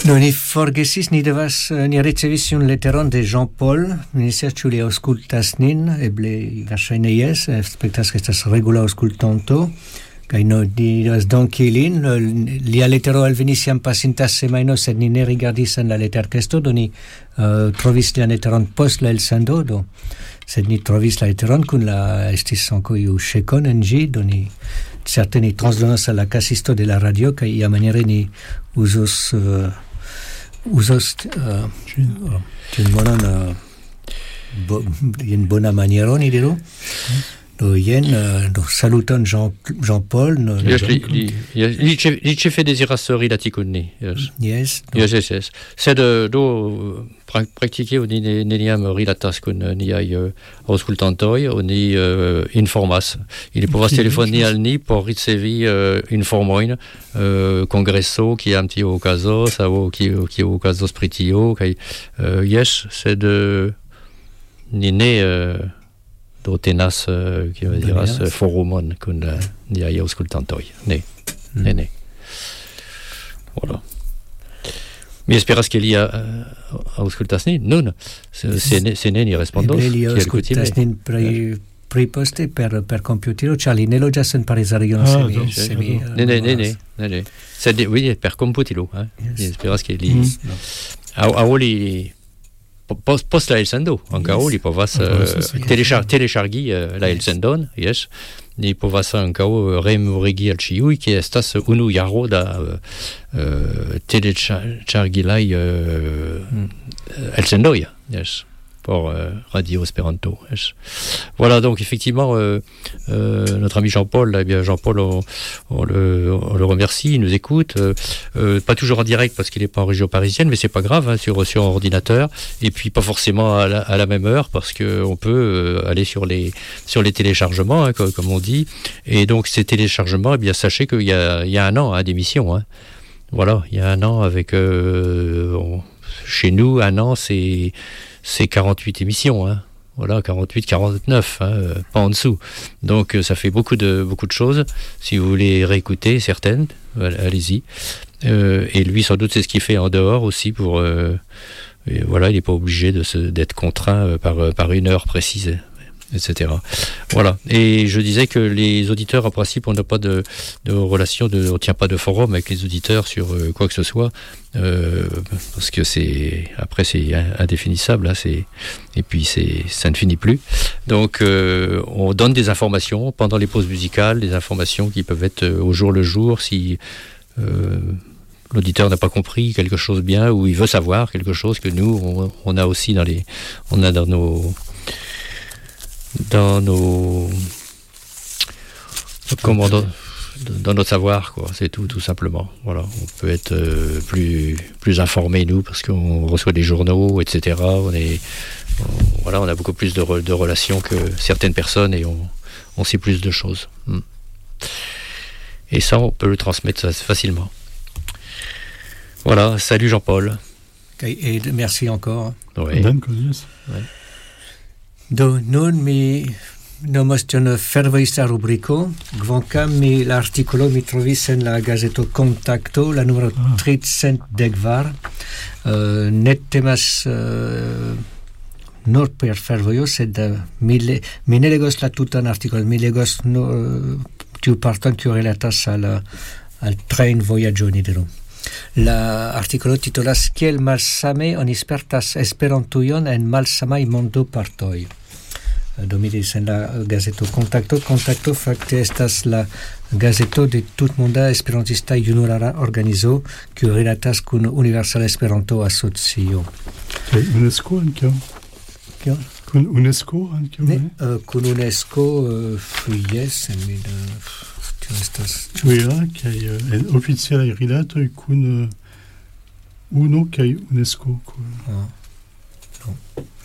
No ni forgesis ni devas uh, ni ricevis un letteron de Jean-Paul, ni serĉu li aŭskultas nin, eble verŝajne jes, aspektas ke estas regula aŭskultanto, kaj no ni devas danki lin. Lia lettero alvenis jam pasinta semajno, sed ni ne rigardis en la letterkesto, do ni uh, trovis lian letteron post la elsendo, do sed ni trovis la letteron kun la estis ankaŭ iu ŝekon en ĝi, do ni certe ni transdonos al la kasisto de la radio, kaj iamaniere ni uzos uh, uzos uh, ĝin bonan uh, bo, jen bona maniero, ni diru. Do jen, uh, do saluton Jean, Jean-Paul. No, yes, li, li, yes, li, ce, li cefe deziras rilati kun ni. Yes. Yes. Do. Yes, yes, yes. Sed do pra, praktike oni ne, neniam rilatas kun niaj uh, aŭskultantoj, oni uh, informas. Ili povas telefoni al ni por ricevi uh, informojn, uh, kongreso kiam tio okazos, aŭ kio kio okazos pri tio, kaj uh, yes, sed uh, ni ne uh, do tenas, uh, kiel diras, uh, forumon kun uh, niaj aŭskultantoj. Ne, mm. ne, ne. Voilà. Mi esperas ke li uh, aŭskultas nin nun. Se, se, ne, se ne ni respondos. Eble li aŭskultas nin pri, pri poste per, per computilo, ĉar li ne loĝas en Pariza regiono. Ah, se mi, se mi, uh, ne, ne, ne, ne, ne, ne. Sed, oui, per computilo. Eh? Yes. Mi esperas ke li... Mm. Aŭ, aŭ li... Post, post la elsendo, ankaŭ li povas uh, telechar, telechargi uh, la elsendon, yes. Ni povas ankaŭ rememorigi al ĉiuj, ke estas unu jaro da uh, uh, telechargilaj uh, mm. elsendoj, yes, pour euh, Radio Esperanto. Yes. Voilà, donc effectivement, euh, euh, notre ami Jean-Paul, eh bien Jean-Paul, on, on, le, on le remercie, il nous écoute, euh, euh, pas toujours en direct parce qu'il n'est pas en région parisienne, mais c'est pas grave, hein, sur, sur ordinateur, et puis pas forcément à la, à la même heure, parce qu'on peut euh, aller sur les, sur les téléchargements, hein, comme, comme on dit, et donc ces téléchargements, eh bien sachez qu'il y a, il y a un an hein, d'émission. Hein. Voilà, il y a un an avec... Euh, on, chez nous, un an, c'est... c'est quarante-huit émissions, hein. Voilà, quarante-huit, quarante-neuf, hein, euh, pas en dessous. Donc euh, ça fait beaucoup de beaucoup de choses. Si vous voulez réécouter certaines, allez-y. Euh, et lui, sans doute, c'est ce qu'il fait en dehors aussi pour. Euh, et voilà, il n'est pas obligé de se, d'être contraint euh, par par une heure précise, et cetera. Voilà. Et je disais que les auditeurs, en principe, on n'a pas de, de relation, de, on tient pas de forum avec les auditeurs sur euh, quoi que ce soit, euh, parce que c'est après c'est indéfinissable, hein, c'est et puis c'est ça ne finit plus. Donc euh, on donne des informations pendant les pauses musicales, des informations qui peuvent être au jour le jour si euh, l'auditeur n'a pas compris quelque chose bien ou il veut savoir quelque chose que nous on, on a aussi dans les on a dans nos dans nos comment dans, dans notre savoir quoi, c'est tout tout simplement. Voilà, on peut être euh, plus plus informé nous parce qu'on reçoit des journaux, et cetera. On est on, voilà, on a beaucoup plus de, re, de relations que certaines personnes et on on sait plus de choses. Hmm. Et ça, on peut le transmettre facilement. Voilà, salut Jean-Paul. Et merci encore. Oui. Ouais. Do nun mi nomos tion fervojista rubriko, kvankam mi l'artikolo mi trovis en la gazeto Kontakto, la numero ah. tricent dekvar. Uh, ne temas uh, nur per fervojo, sed uh, mi, le, mi ne legos la tutan artikolon, mi legos no, uh, tiu parton kiu relatas al, al train vojaĝo, ni diru. La artikolo titolas Kiel malsame oni spertas Esperantujon en malsamaj mondopartoj. Do mi diris en la gazeto Kontakto. Kontakto fakte estas la gazeto de tutmonda esperantista junulara organizo kiu rilatas kun Universala Esperanto Asocio. Kaj UNESCO ankaŭ? Kiel? Kun UNESCO ankaŭ? Ne, uh, kun UNESCO uh, jes, mi da estas ja, kaj en oficialaj rilatoj kun uh, UNO kaj UNESCO. Ah. No.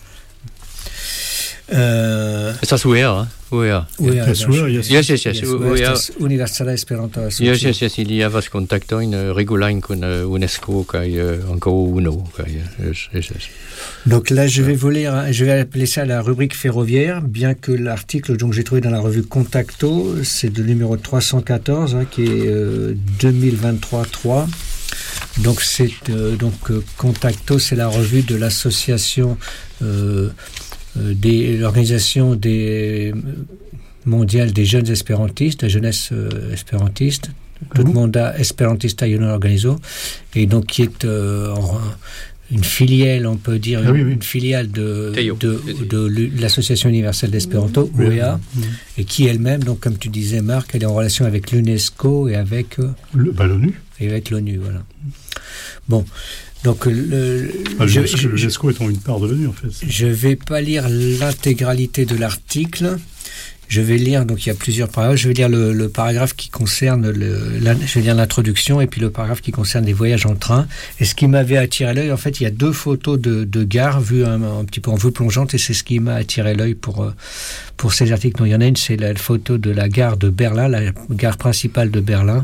Uh, estas U E A, hein? U E A. U E A, yes, yes, yes, yes, yes. U E A. Universala Esperanto Asocio. Yes, yes, yes. Il y havas kontaktojn regulajn kun UNESCO kaj ankaŭ UNO. Yes, yes, yes. Donc là, je vais vous lire, je vais appeler ça la rubrique ferroviaire, bien que l'article donc j'ai trouvé dans la revue Kontakto, c'est de numéro trois cent quatorze, hein, qui est euh, deux mille vingt-trois trois. Donc, c'est, euh, donc euh, Contacto, c'est la revue de l'association, euh, euh, de l'organisation des, mondiale des jeunes espérantistes, la jeunesse euh, espérantiste, tout le monde a Esperantista Union Organizo, et donc qui est euh, en, une filiale, on peut dire, ah, une, oui, oui. une filiale de, de, de, de, de l'Association universelle d'espéranto, oui, U E A, oui, oui. et qui elle-même, donc comme tu disais, Marc, elle est en relation avec l'UNESCO et avec... Euh, le, bah, l'ONU. Et avec l'ONU, voilà. Bon, donc... Le, ah, je, je, l'UNESCO étant une part de l'ONU, en fait. Je ne vais pas lire l'intégralité de l'article. Je vais lire, donc il y a plusieurs paragraphes, je vais lire le, le paragraphe qui concerne, le, la, je vais lire l'introduction et puis le paragraphe qui concerne les voyages en train. Et ce qui m'avait attiré l'œil, en fait, il y a deux photos de, de gares vues un, un petit peu en vue plongeante et c'est ce qui m'a attiré l'œil pour, pour ces articles. Donc, il y en a une, c'est la photo de la gare de Berlin, la gare principale de Berlin.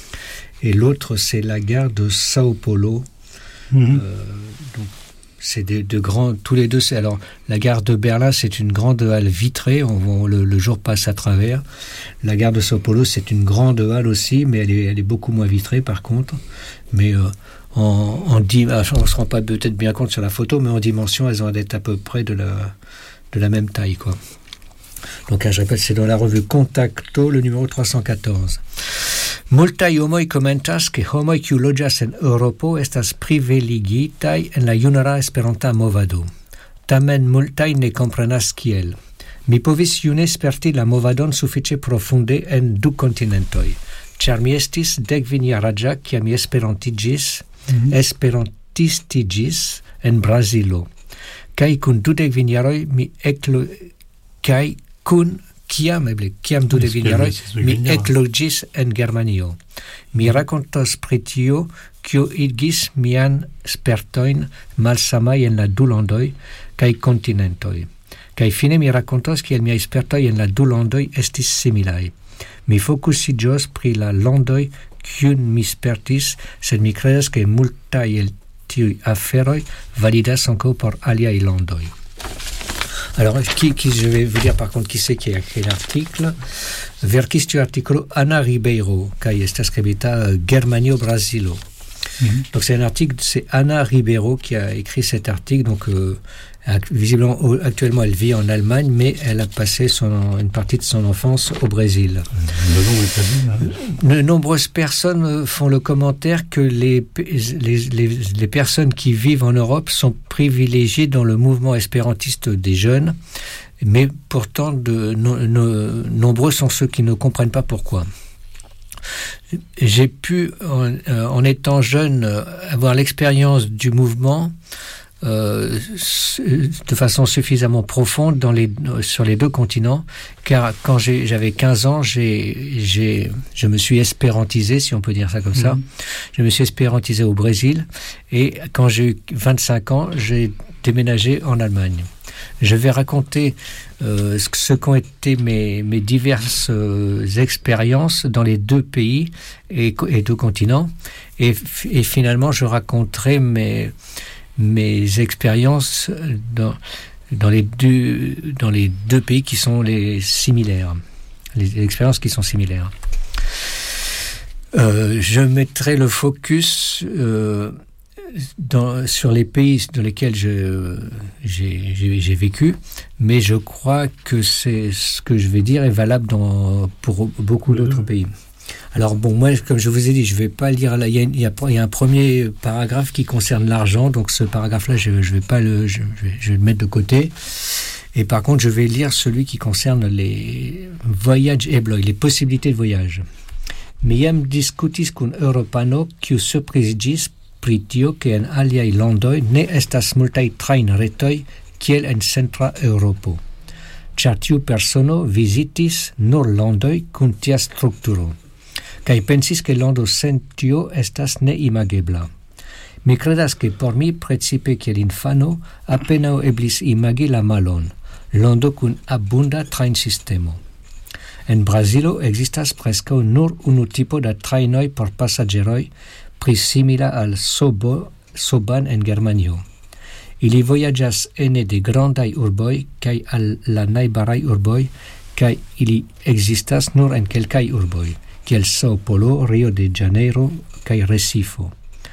Et l'autre, c'est la gare de Sao Paulo. Mmh. Euh, donc, c'est de, de grands, tous les deux, c'est, alors, la gare de Berlin, c'est une grande halle vitrée, on, on, le, le jour passe à travers. La gare de Sao Paulo, c'est une grande halle aussi, mais elle est, elle est beaucoup moins vitrée, par contre. Mais, euh, en, en, on ne se rend pas peut-être bien compte sur la photo, mais en dimension, elles ont d'être à peu près de la, de la même taille, quoi. Donc, je répète, c'est dans la revue Contacto, le numéro trois cent quatorze. Multaj homoj komentas ke homoj kiu loĝas en Eŭropo estas privilegitaj en la junara Esperanta movado. Tamen multaj ne komprenas kiel. Mi povis june sperti la movadon sufiĉe profunde en du kontinentoj, ĉar mi estis dekvinjaraĝa kiam mi esperantiĝis, mm-hmm. esperantistiĝis en Brazilo. Kaj kun dudek jaroj mi eklo kaj kun Kiam eble, kiam du devinjaroj, mi ekloĝis en Germanio. Mi rakontos pri tio, kio igis mian spertojn malsamaj en la du landoj kaj kontinentoj. Kaj fine mi rakontos kiel miaj spertoj en la du landoj estis similaj. Mi fokusiĝos pri la landoj kiun mi spertis, sed mi kredas ke multaj el tiuj aferoj validas ankaŭ por aliaj landoj. Alors, qui, qui, je vais vous dire par contre qui c'est qui a écrit l'article. Verkis tiu articolo Ana Ribeiro, kaj estas skribita Germanio Brasilo. Mm-hmm. Donc c'est un article, c'est Ana Ribeiro qui a écrit cet article. Donc euh, visiblement, actuellement, elle vit en Allemagne, mais elle a passé son, une partie de son enfance au Brésil. De nombreuses personnes font le commentaire que les, les, les, les personnes qui vivent en Europe sont privilégiées dans le mouvement espérantiste des jeunes, mais pourtant, de, no, no, nombreux sont ceux qui ne comprennent pas pourquoi. J'ai pu, en, en étant jeune, avoir l'expérience du mouvement euh, de façon suffisamment profonde dans les, sur les deux continents, car quand j'ai, j'avais quinze ans, j'ai, j'ai, je me suis espérantisé, si on peut dire ça comme ça. Mmh. Je me suis espérantisé au Brésil, et quand j'ai eu vingt-cinq ans, j'ai déménagé en Allemagne. Je vais raconter euh, ce qu'ont été mes, mes diverses euh, expériences dans les deux pays et, et deux continents. Et, et finalement, je raconterai mes, mes expériences dans, dans, les deux, dans les deux pays qui sont les similaires, les, les expériences qui sont similaires. Euh, je mettrai le focus... Euh, Dans, sur les pays dans lesquels je, j'ai, j'ai, j'ai vécu, mais je crois que c'est, ce que je vais dire est valable dans, pour beaucoup d'autres pays. Alors bon, moi, comme je vous ai dit, je ne vais pas lire, là, il y a, il y a, il y a un premier paragraphe qui concerne l'argent, donc ce paragraphe-là, je, je vais pas le, je, je, vais, je vais le mettre de côté. Et par contre, je vais lire celui qui concerne les voyages ebloj, les possibilités de voyage. Mi jam diskutis kun Eŭropano, kiu surpriziĝis pri tio ke en aliaj landoj ne estas multaj trajnretoj kiel en centra Eŭropo, ĉar tiu persono vizitis nur landoj kun tia strukturo, kaj pensis ke lando sen tio estas neimagebla. Mi kredas ke por mi precipe kiel infano apenaŭ eblis imagi la malon, lando kun abunda trajnsistemo. En Brazilo ekzistas preskaŭ nur unu tipo da trajnoj por pasaĝeroj pri simila al Sobo, Soban en Germanio. Ili vojaĝas ene de grandaj urboj kaj al la najbaraj urboj, kaj ili ekzistas nur en kelkaj urboj, kiel Sao Paulo, Rio de Janeiro kaj Recifo.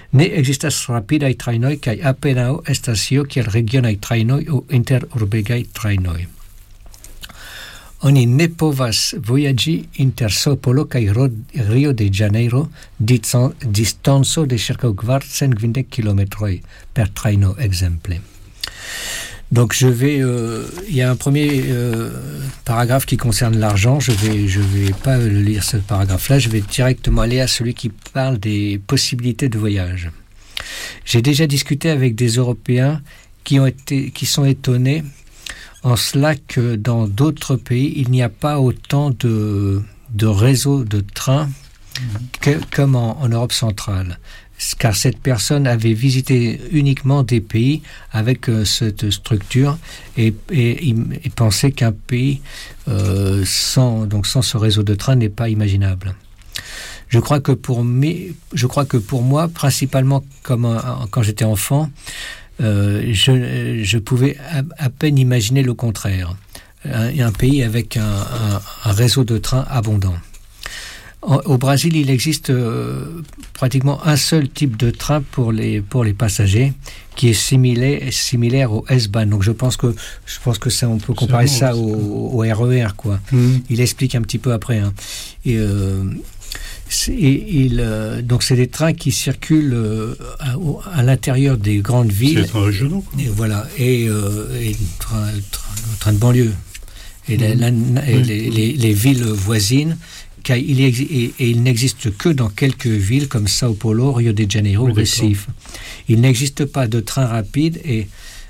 Ne existas rapidaj trajnoj kaj apenaŭ estas io kiel regionaj trajnoj aŭ interurbegaj trajnoj. Oni ne povas vojaĝi inter Sao Paulo kaj Rio de Janeiro distanco de ĉirkaŭ kvarcent kvindek kilometroj per trajno ekzemple. Donc je vais, euh, il y a un premier euh, paragraphe qui concerne l'argent. Je vais, je vais pas lire ce paragraphe-là. Je vais directement aller à celui qui parle des possibilités de voyage. J'ai déjà discuté avec des Européens qui ont été, qui sont étonnés en cela que dans d'autres pays il n'y a pas autant de de réseaux de trains que, comme en, en Europe centrale. Car cette personne avait visité uniquement des pays avec euh, cette structure et, et, et pensait qu'un pays euh, sans, donc sans ce réseau de train n'est pas imaginable. Je crois que pour, mes, je crois que pour moi, principalement comme un, quand j'étais enfant, euh, je, je pouvais à, à peine imaginer le contraire. Un, un pays avec un, un, un réseau de trains abondant. Au Brésil, il existe euh, pratiquement un seul type de train pour les pour les passagers, qui est similaire similaire au S-Bahn. Donc je pense que je pense que ça on peut comparer c'est ça bon, au, au R E R quoi. Mmh. Il explique un petit peu après. Hein. Et, euh, c'est, il euh, donc c'est des trains qui circulent euh, à, à l'intérieur des grandes villes. C'est des trains régionaux. Quoi. Et voilà et, euh, et train, train, train de banlieue et, mmh. la, la, et mmh. les, les, les villes voisines. Car il ex- et, et il n'existe que dans quelques villes comme Sao Paulo, Rio de Janeiro ou oui, Recife. Il n'existe pas de train rapide et,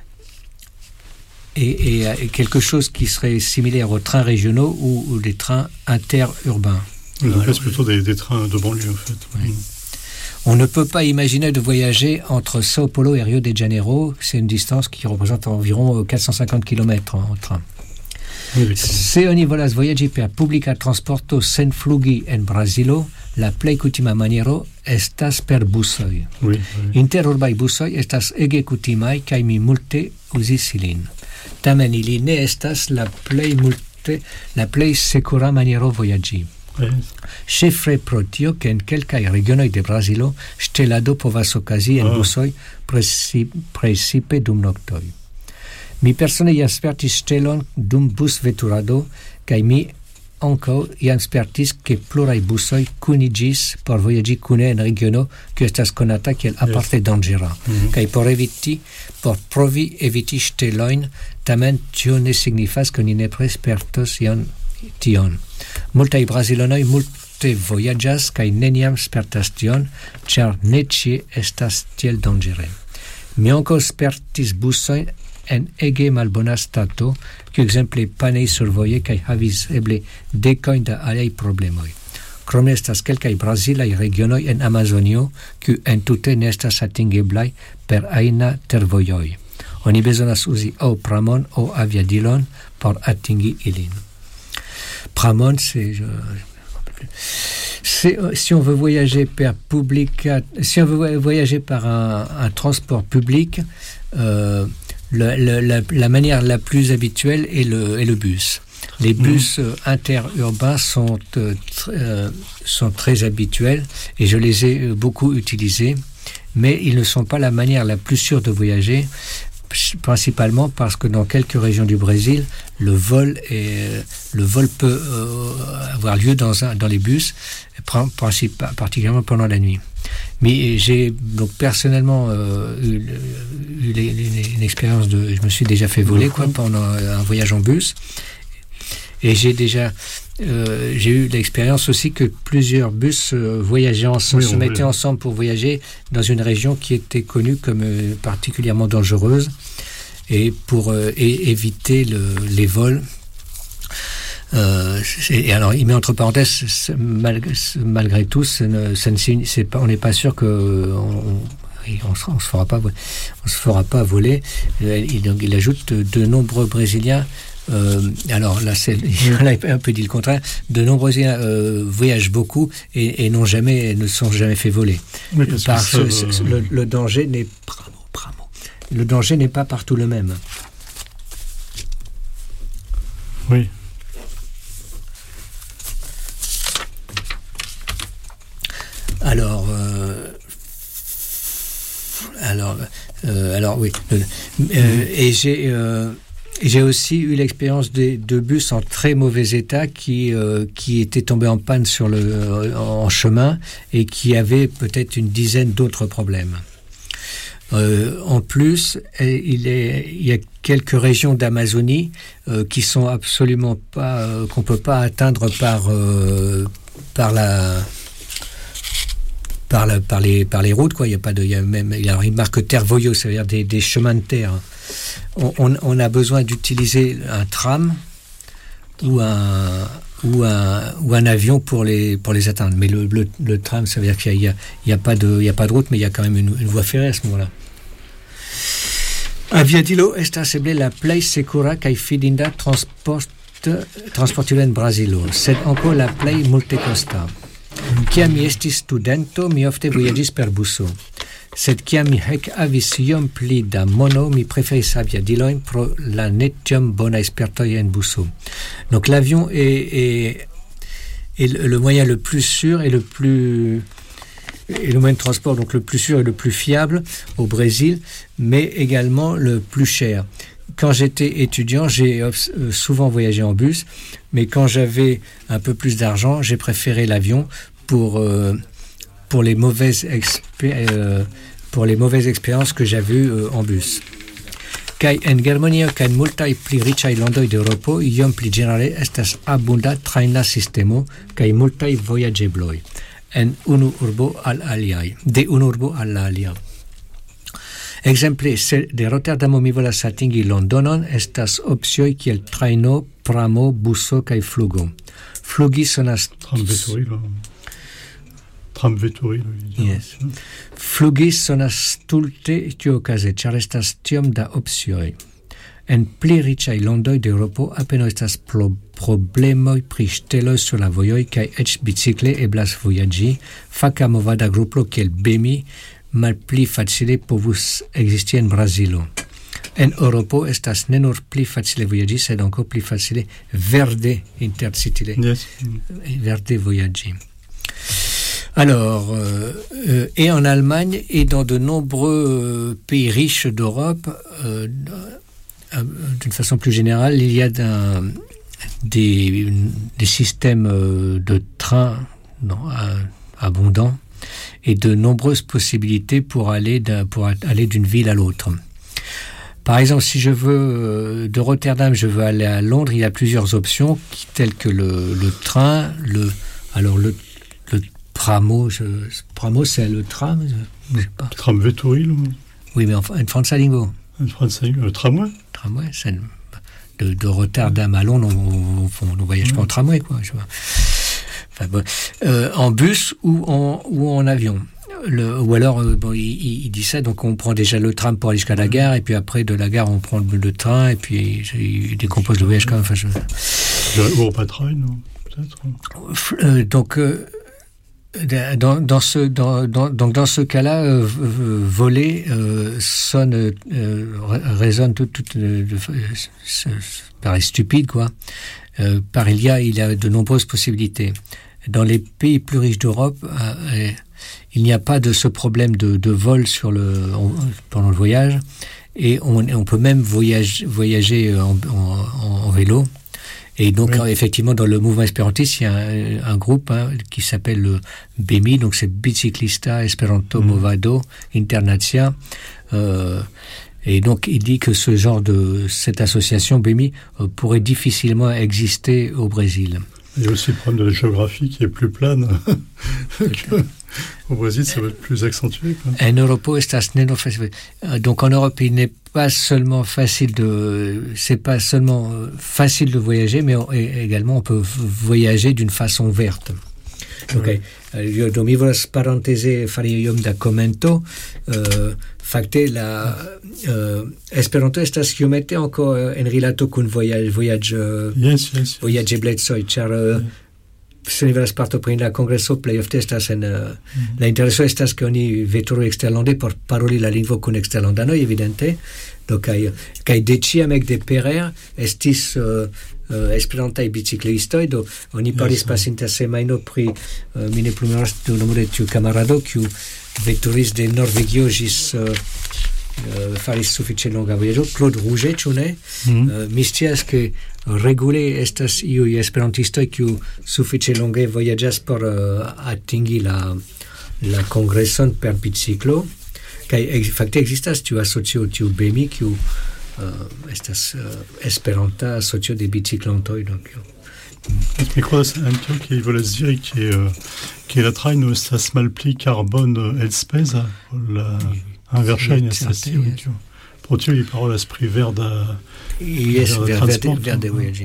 et, et, et quelque chose qui serait similaire aux trains régionaux ou, ou des trains interurbains. Oui, donc c'est plutôt des, des trains de banlieue en fait. Oui. Mmh. On ne peut pas imaginer de voyager entre Sao Paulo et Rio de Janeiro. C'est une distance qui représente environ quatre cent cinquante kilomètres en train. Se oni volas vojaĝi per publika transporto sen flugi en Brazilo, la plej kutima maniero estas per busoj. Oui, oui. Interurbaj busoj estas ege kutimaj kaj mi multe uzis ilin. Tamen ili ne estas la plej multe la plej sekura maniero vojaĝi. Ĉefe pro tio, ke en kelkaj regionoj de Brazilo ŝtelado povas okazi en busoj precipe dum noktoj. Mi persone jam spertis ŝtelon dum busveturado kaj mi ankaŭ jam spertis ke pluraj busoj kuniĝis por vojaĝi kune en regiono kiu estas konata kiel aparte danĝera. Mm-hmm. Kaj por eviti por provi eviti ŝtelojn, tamen tio ne signifas ke ni nepre spertos ion tion. Multaj brazilanoj multe vojaĝas kaj neniam spertas tion, ĉar ne ĉie estas tiel danĝere. Mi ankaŭ spertis busojn en ege malbona stato, kiu ekzemple panei survoje kaj havis eble dekojn da aliaj problemoj. Krome estas kelkaj brazilaj regionoj en Amazonio, kiu entute ne estas atingeblaj per ajna tervojoj. Oni bezonas uzi aŭ pramon aŭ aviadilon por atingi ilin. Pramon, c'est... C'est, si on veut voyager par public, si on veut voyager par un, un transport public, euh, Le, le, la, la manière la plus habituelle est le, est le bus. Les bus mmh. euh, interurbains sont, euh, tr- euh, sont très habituels et je les ai euh, beaucoup utilisés, mais ils ne sont pas la manière la plus sûre de voyager, principalement parce que dans quelques régions du Brésil, le vol, est, le vol peut euh, avoir lieu dans, un, dans les bus, principal, particulièrement pendant la nuit. Mais j'ai donc personnellement euh, eu, eu, eu une expérience de... Je me suis déjà fait voler quoi, pendant un voyage en bus. Et j'ai déjà... Euh, j'ai eu l'expérience aussi que plusieurs bus euh, voyageaient ensemble, oui, se mettaient oui. ensemble pour voyager dans une région qui était connue comme euh, particulièrement dangereuse et pour euh, et éviter le, les vols. Euh, et alors, il met entre parenthèses, malgré, malgré tout, ça ne, ça ne, c'est pas, on n'est pas sûr que on, on, on, on se fera pas, on se fera pas voler. Il, donc, il ajoute de, de nombreux Brésiliens. Euh, alors là, c'est, là, il a un peu dit le contraire. De nombreux euh, voyagent beaucoup et, et n'ont jamais, ne sont jamais fait voler. Oui, parce que ça, euh... le, le danger n'est, bravo, bravo. Le danger n'est pas partout le même. Oui. Alors, euh, oui. Euh, euh, et j'ai, euh, j'ai aussi eu l'expérience de, de bus en très mauvais état qui, euh, qui étaient tombés en panne sur le, euh, en chemin et qui avaient peut-être une dizaine d'autres problèmes. Euh, en plus, il, est, il y a quelques régions d'Amazonie euh, qui sont absolument pas, euh, qu'on peut pas atteindre par, euh, par la... Par, la, par, les, par les routes, quoi. Il y a pas de, il y a même, il y a une marque terre voyaux, c'est-à-dire des, des chemins de terre. On, on, on a besoin d'utiliser un tram ou un, ou un, ou un avion pour les, pour les atteindre. Mais le, le, le tram, ça veut dire qu'il y a, il y a pas de, il y a pas de route, mais il y a quand même une, une voie ferrée à ce moment-là. Aviadilo estas eble la plej sekura kaj fidinda transport transportilon Brazilo, sed ankaŭ la plej multekosta. Kiam mi estis studento, mi ofte vojaĝis per buso. Sed kiam mi hek havis iom pli da mono, mi preferis aviadilojn pro la ne tiom bonaj spertoj en buso. Donc l'avion est, est, est le moyen le plus sûr et le plus et le moyen de transport donc le plus sûr et le plus fiable au Brésil, mais également le plus cher. Quand j'étais étudiant, j'ai souvent voyagé en bus, mais quand j'avais un peu plus d'argent, j'ai préféré l'avion pour, euh, pour, les, mauvaises expé- euh, pour les mauvaises expériences que j'avais eues euh, en bus. Kaj en Germanio kaj en multaj pli riĉaj landoj de Eŭropo iom pli ĝenerale estas abunda trajna sistemo kaj multaj vojaĝebloj en unu urbo al aliaj, de unu urbo al la alia. Exemple, se de Rotterdamo mi volas atingi Londonon, estas opcioj kiel trajno, pramo, buso kaj flugo. Flugi sonas... Tramveturilo. Tramveturilo. Yes. Flugi sonas stulte tiuokaze, ĉar estas tiom da opcioj. En pli riĉaj landoj de Eŭropo apenaŭ estas pro problemoj pri ŝteloj sur la vojoj kaj eĉ bicikle eblas vojaĝi. Faka movada grupo kiel Bemi malpli facile povus existi en Brazilo. En Eŭropo estas ne nur pli facile vojaĝi, sed ankaŭ pli facile verde intercitile. Yes. Verde vojaĝi. Alors, euh, euh, et en Allemagne et dans de nombreux euh, pays riches d'Europe, euh, euh, d'une façon plus générale, il y a d'un, des, des systèmes euh, de trains non, euh, abondants et de nombreuses possibilités pour aller, d'un, pour aller d'une ville à l'autre. Par exemple, si je veux, de Rotterdam, je veux aller à Londres, il y a plusieurs options, telles que le, le train, le, alors le, le pramo, je, pramo c'est le tram, je sais pas. Tramveturilo. Oui, mais en, en français lingo. En français, le tramway. Tramway, c'est de, de Rotterdam à Londres, on ne voyage pas en tramway, quoi. Je vois. Enfin, bon, euh, en bus ou en, ou en avion. Le, ou alors, euh, bon, il, il dit ça, donc on prend déjà le tram pour aller jusqu'à la gare, et puis après, de la gare, on prend le, le train, et puis il décompose le voyage quand même. Enfin, je... Ou pas train, non, peut-être. Euh, donc, euh, dans, dans, ce, dans, dans, donc dans ce cas-là, euh, voler euh, sonne, euh, résonne tout, tout euh, euh, paraît stupide, quoi. Euh, par il y a, il y a de nombreuses possibilités. Dans les pays plus riches d'Europe, euh, il n'y a pas de ce problème de, de vol sur le, on, pendant le voyage, et on, on peut même voyage, voyager en, en, en vélo. Et donc, oui. Effectivement, dans le mouvement espérantiste, il y a un, un groupe hein, qui s'appelle le BEMI, donc c'est Biciclista Esperanto mmh. Movado Internacia. Euh, et donc, il dit que ce genre de, cette association BEMI euh, pourrait difficilement exister au Brésil. Il y a aussi le problème de la géographie qui est plus plane. Au Brésil, ça va être plus accentué. Quoi. En Europe, donc en Europe, il n'est pas seulement facile de, c'est pas seulement facile de voyager, mais on, également on peut voyager d'une façon verte. Okay. Io do mi volas parentese fari iom da komento. Uh, fakte la uh, Esperanto estas iomete ankaŭ en rilato kun vojaĝ vojaĝ yes, yes, vojaĝeblecoj, ĉar uh, se ni volas partopreni la kongreso plej ofte estas en uh, mm-hmm. la intereso estas ke oni veturu eksterlande por paroli la lingvo kun eksterlandanoj evidente. Do kaj kaj de ĉiam ekde Perer estis uh, Uh, esperantaj biciklistoj, do oni parlis yes, pasinta semajno pri uh, mi ne plu memoras du nomo de tiu kamarado kiu veturis de Norvegio ĝis uh, uh, faris sufiĉe longa vojaĝo. Claude Rouget, ĉu ne? Mm. Uh, mi scias ke regule estas iuj esperantistoj kiu sufiĉe longe vojaĝas por uh, atingi la la kongreson per biciklo. Kaj fakte ekzistas tiu asocio, tiu B M I, kiu uh, estas uh, esperanta asocio de biciklantoj. Donc, mi crois anche che volas diri che uh, che la traino estas malpli carbone elspeza la un verŝajne estas tio pro tio li parolas pri verda yes, verda voyager.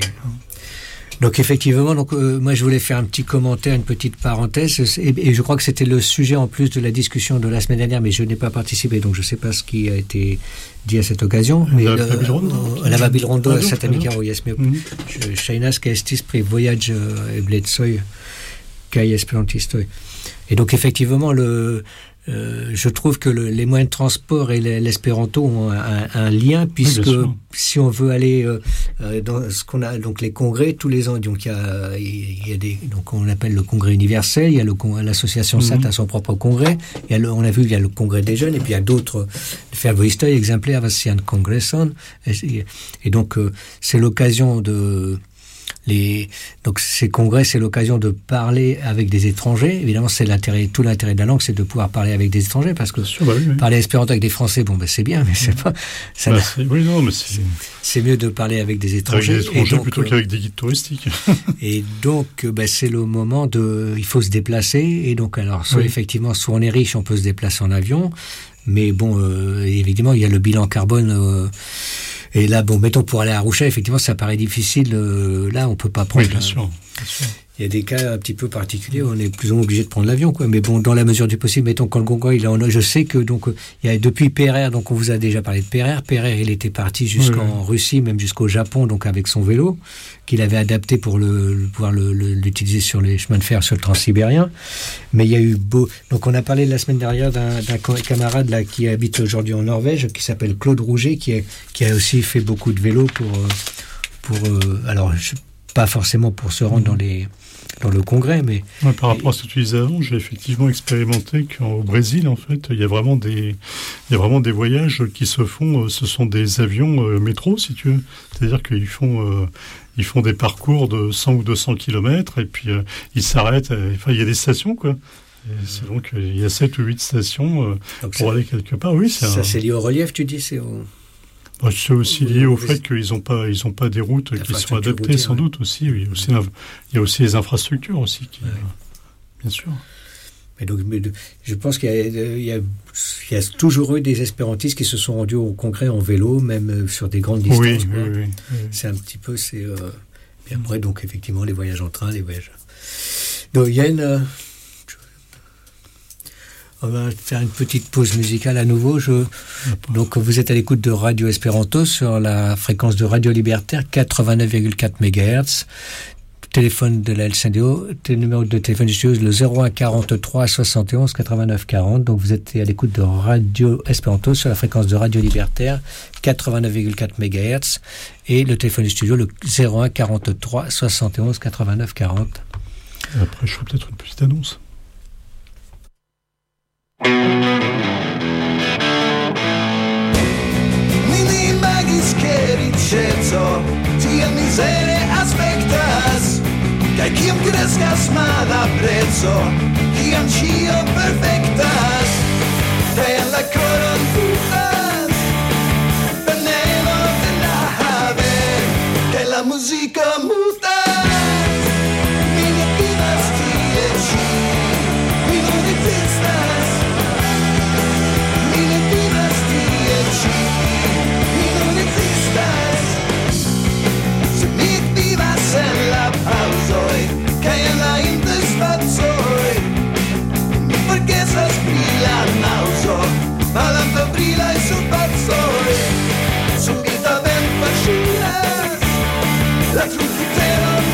Donc effectivement, donc euh, moi je voulais faire un petit commentaire, une petite parenthèse, et, et je crois que c'était le sujet en plus de la discussion de la semaine dernière, mais je n'ai pas participé, donc je ne sais pas ce qui a été dit à cette occasion. Mais la le, Babilrondo, euh, la Babilrondo, ah, Satanica, oui, yes, mais Shainas qui estis pri voyage eblecoj kaj esperantistoj. Et donc effectivement, le Euh, je trouve que le, les moyens de transport et l'espéranto ont un, un lien, puisque oui, si on veut aller euh, dans ce qu'on a, donc les congrès tous les ans, donc il y a, il y a des, donc on appelle le congrès universel, il y a le, l'association mm-hmm. Sainte à son propre congrès, il y a le, on a vu il y a le congrès des jeunes, et puis il y a d'autres Fervoistoi exemplaires Vassian Congresson, et, et donc euh, c'est l'occasion de Les, donc ces congrès, c'est l'occasion de parler avec des étrangers. Évidemment, c'est l'intérêt, tout l'intérêt de la langue, c'est de pouvoir parler avec des étrangers, parce que sûr, bah oui, oui. parler espéranto avec des Français, bon, ben c'est bien, mais c'est pas. Ça bah, c'est, oui, non, mais c'est... c'est mieux de parler avec des étrangers. Avec des étrangers donc, plutôt euh, qu'avec des guides touristiques. Et donc, ben, c'est le moment de, il faut se déplacer. Et donc, alors, soit oui. effectivement, soit on est riche, on peut se déplacer en avion, mais bon, euh, évidemment, il y a le bilan carbone. Euh, Et là, bon, mettons, pour aller à Arusha, effectivement, ça paraît difficile. Euh, là, on peut pas prendre... Oui, bien sûr, bien sûr. Il y a des cas un petit peu particuliers où on est plus ou moins obligé de prendre l'avion, quoi. Mais bon, dans la mesure du possible, mettons, quand le congrès, il est en... Je sais que, donc, il y a depuis P R R, donc on vous a déjà parlé de P R R. P R R, il était parti jusqu'en oui, oui. Russie, même jusqu'au Japon, donc avec son vélo, qu'il avait adapté pour le, le pouvoir le, le, l'utiliser sur les chemins de fer, sur le transsibérien. Mais il y a eu beau... Donc, on a parlé la semaine dernière d'un, d'un camarade, là, qui habite aujourd'hui en Norvège, qui s'appelle Claude Rouget, qui a, qui a aussi fait beaucoup de vélo pour, pour, euh, alors, je, pas forcément pour se rendre dans les, dans le congrès, mais... Ouais, par rapport à ce que tu disais avant, j'ai effectivement expérimenté qu'au Brésil, en fait, il y a vraiment des, il y a vraiment des voyages qui se font, ce sont des avions euh, métro, si tu veux. C'est-à-dire qu'ils font, euh, ils font des parcours de cent ou deux cents kilomètres, et puis euh, ils s'arrêtent, euh, enfin, il y a des stations, quoi. Et c'est donc, il y a sept ou huit stations euh, pour ça, aller quelque part. Oui, c'est ça, un... c'est lié au relief, tu dis, c'est au... Bah, c'est aussi lié au fait qu'ils n'ont pas, ils ont pas des routes qui sont adaptées, routière, sans ouais. doute aussi. Oui. Aussi il y a aussi les infrastructures aussi, qui, ouais. euh, bien sûr. Mais donc, mais de, je pense qu'il y a, il y, a, il y a toujours eu des espérantistes qui se sont rendus au congrès en vélo, même sur des grandes distances. Oui, oui, oui, oui. C'est un petit peu, c'est. Euh, puis après, donc effectivement, les voyages en train, les voyages. Donc il y a une. Euh, On va faire une petite pause musicale à nouveau. Je... Donc, vous êtes à l'écoute de Radio Espéranto sur la fréquence de Radio Libertaire, quatre-vingt-neuf virgule quatre mégahertz. Téléphone de la L C D O, numéro de téléphone du studio, le zéro un quarante-trois soixante et onze quatre-vingt-neuf quarante. Donc, vous êtes à l'écoute de Radio Espéranto sur la fréquence de Radio Libertaire, quatre-vingt-neuf virgule quatre mégahertz. Et le téléphone du studio, le zéro un quarante-trois soixante et onze quatre-vingt-neuf quarante. Et après, je ferai peut-être une petite annonce. Nini magis che ricezo tia misere aspectas che chiam crescas ma da prezzo chiam cio perfectas che la coron putas veneno de la ave che la musica muta mini vivas tie ci mi non existas en la pausoi che en la indespazoi mi forgesas pri la nauso malamta brila e su pazzoi subita ben fascinas la trucutero